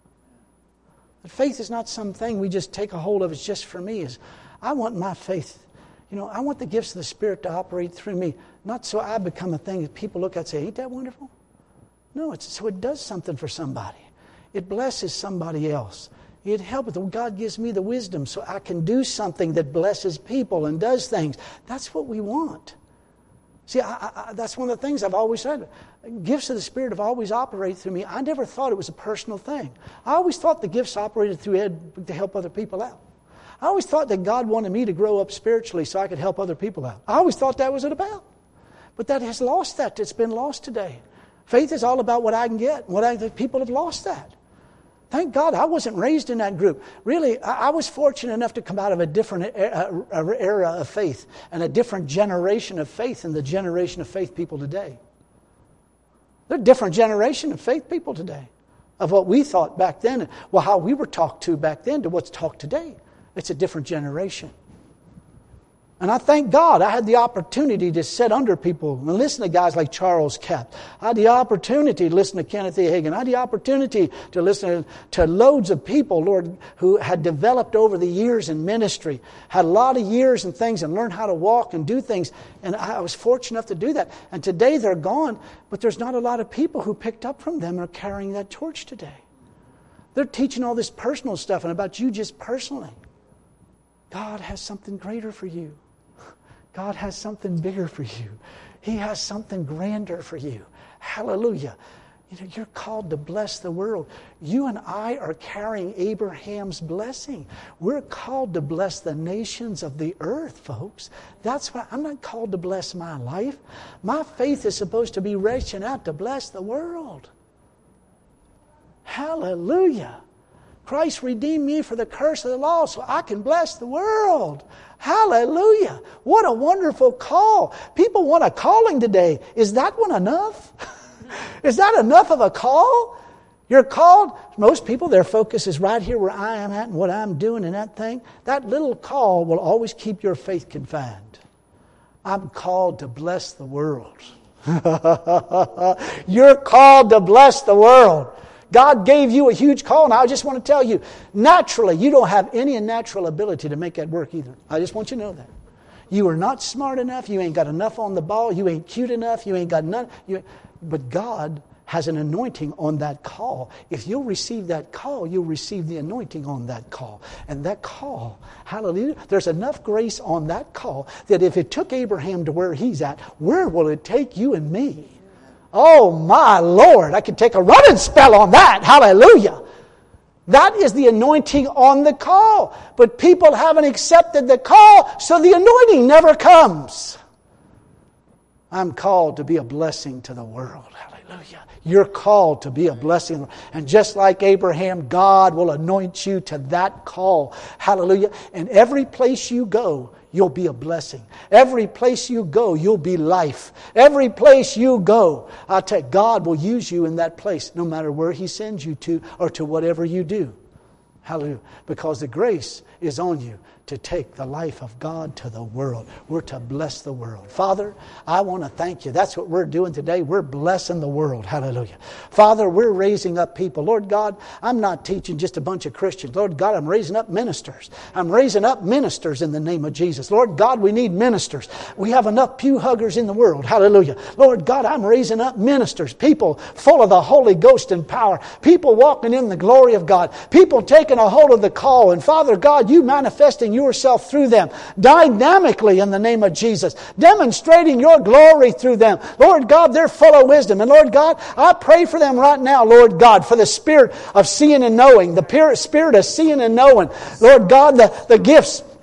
But faith is not something we just take a hold of. It's just for me. I want my faith. I want the gifts of the Spirit to operate through me. Not so I become a thing that people look at and say, ain't that wonderful? No, it's so it does something for somebody. It blesses somebody else. It helps. God gives me the wisdom so I can do something that blesses people and does things. That's what we want. See, that's one of the things I've always said. Gifts of the Spirit have always operated through me. I never thought it was a personal thing. I always thought the gifts operated through Ed to help other people out. I always thought that God wanted me to grow up spiritually so I could help other people out. I always thought that was it about. But that has lost that. It's been lost today. Faith is all about what I can get. People have lost that. Thank God I wasn't raised in that group. Really, I was fortunate enough to come out of a different era of faith and a different generation of faith than the generation of faith people today. They're a different generation of faith people today of what we thought back then. Well, how we were talked to back then to what's talked today. It's a different generation. And I thank God I had the opportunity to sit under people and listen to guys like Charles Capps. I had the opportunity to listen to Kenneth E. Hagin. I had the opportunity to listen to loads of people, Lord, who had developed over the years in ministry, had a lot of years and things and learned how to walk and do things. And I was fortunate enough to do that. And today they're gone, but there's not a lot of people who picked up from them and are carrying that torch today. They're teaching all this personal stuff and about you just personally. God has something greater for you. God has something bigger for you. He has something grander for you. Hallelujah. You're called to bless the world. You and I are carrying Abraham's blessing. We're called to bless the nations of the earth, folks. That's why I'm not called to bless my life. My faith is supposed to be reaching out to bless the world. Hallelujah. Christ redeemed me for the curse of the law so I can bless the world. Hallelujah. What a wonderful call. People want a calling today. Is that one enough? Is that enough of a call? You're called. Most people, their focus is right here where I am at and what I'm doing and that thing. That little call will always keep your faith confined. I'm called to bless the world. You're called to bless the world. God gave you a huge call, and I just want to tell you, naturally, you don't have any natural ability to make that work either. I just want you to know that. You are not smart enough. You ain't got enough on the ball. You ain't cute enough. You ain't got none. But God has an anointing on that call. If you'll receive that call, you'll receive the anointing on that call. And that call, hallelujah, there's enough grace on that call that if it took Abraham to where he's at, where will it take you and me? Oh my Lord, I could take a running spell on that. Hallelujah. That is the anointing on the call. But people haven't accepted the call, so the anointing never comes. I'm called to be a blessing to the world. Hallelujah. You're called to be a blessing. And just like Abraham, God will anoint you to that call. Hallelujah. And every place you go, you'll be a blessing. Every place you go, you'll be life. Every place you go, I tell you, God will use you in that place, no matter where He sends you to or to whatever you do. Hallelujah. Because the grace is on you to take the life of God to the world. We're to bless the world. Father, I want to thank You. That's what we're doing today. We're blessing the world. Hallelujah. Father, we're raising up people. Lord God, I'm not teaching just a bunch of Christians. Lord God, I'm raising up ministers. I'm raising up ministers in the name of Jesus. Lord God, we need ministers. We have enough pew huggers in the world. Hallelujah. Lord God, I'm raising up ministers. People full of the Holy Ghost and power. People walking in the glory of God. People taking a hold of the call. And Father God, You manifesting Yourself through them dynamically in the name of Jesus, demonstrating Your glory through them. Lord God, they're full of wisdom. And Lord God, I pray for them right now, Lord God, for the spirit of seeing and knowing, the spirit of seeing and knowing. Lord God, the gifts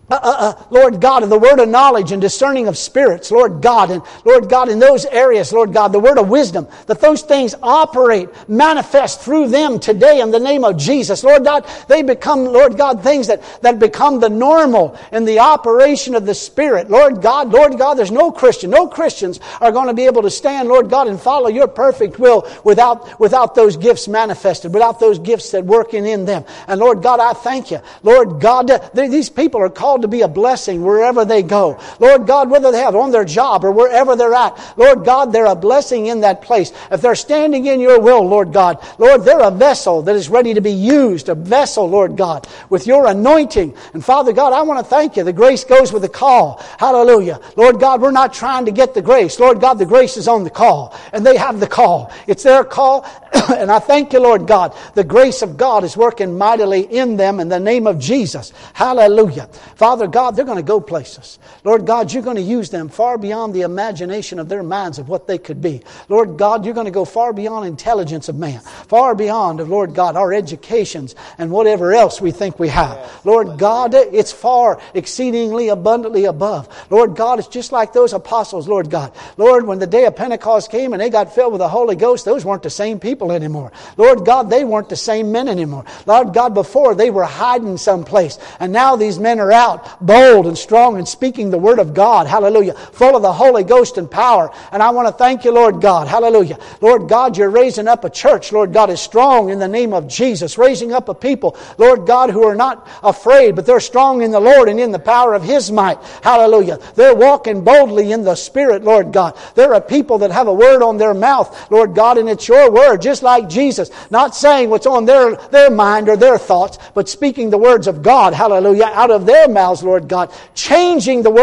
Lord God, of the word of knowledge and discerning of spirits, Lord God, and Lord God, in those areas, Lord God, the word of wisdom, that those things operate, manifest through them today in the name of Jesus. Lord God, they become, Lord God, things that become the normal in the operation of the Spirit. Lord God, there's no Christians are going to be able to stand, Lord God, and follow your perfect will without those gifts manifested, without those gifts that work in them. And Lord God, I thank you. Lord God, these people are called to be a blessing wherever they go. Lord God, whether they have on their job or wherever they're at, Lord God, they're a blessing in that place. If they're standing in your will, Lord God, Lord, they're a vessel that is ready to be used, a vessel, Lord God, with your anointing. And Father God, I want to thank you. The grace goes with the call. Hallelujah. Lord God, we're not trying to get the grace. Lord God, the grace is on the call, and they have the call. It's their call, and I thank you, Lord God. The grace of God is working mightily in them in the name of Jesus. Hallelujah. Father God, they're going to go places. Lord God, you're going to use them far beyond the imagination of their minds of what they could be. Lord God, you're going to go far beyond intelligence of man, far beyond of, Lord God, our educations and whatever else we think we have. Lord God, it's far exceedingly abundantly above. Lord God, it's just like those apostles, Lord God. Lord, when the day of Pentecost came and they got filled with the Holy Ghost, those weren't the same people anymore. Lord God, they weren't the same men anymore. Lord God, before they were hiding someplace, and now these men are out bold and strong and speaking the word of God. Hallelujah. Full of the Holy Ghost and power. And I want to thank you, Lord God. Hallelujah. Lord God, you're raising up a church, Lord God, is strong in the name of Jesus. Raising up a people, Lord God, who are not afraid, but they're strong in the Lord and in the power of His might. Hallelujah. They're walking boldly in the Spirit, Lord God. There are people that have a word on their mouth, Lord God, and it's your word, just like Jesus. Not saying what's on their mind or their thoughts, but speaking the words of God, hallelujah, out of their mouths, Lord God. Changing the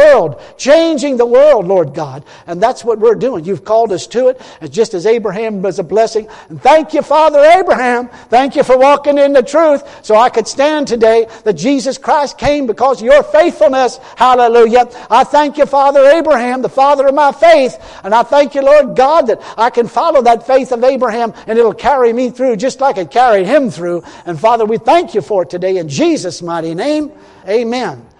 world, Lord God. And that's what we're doing. You've called us to it, and just as Abraham was a blessing. And thank you, Father Abraham. Thank you for walking in the truth so I could stand today that Jesus Christ came because of your faithfulness. Hallelujah. I thank you, Father Abraham, the father of my faith. And I thank you, Lord God, that I can follow that faith of Abraham and it'll carry me through just like it carried him through. And Father, we thank you for it today in Jesus' mighty name. Amen.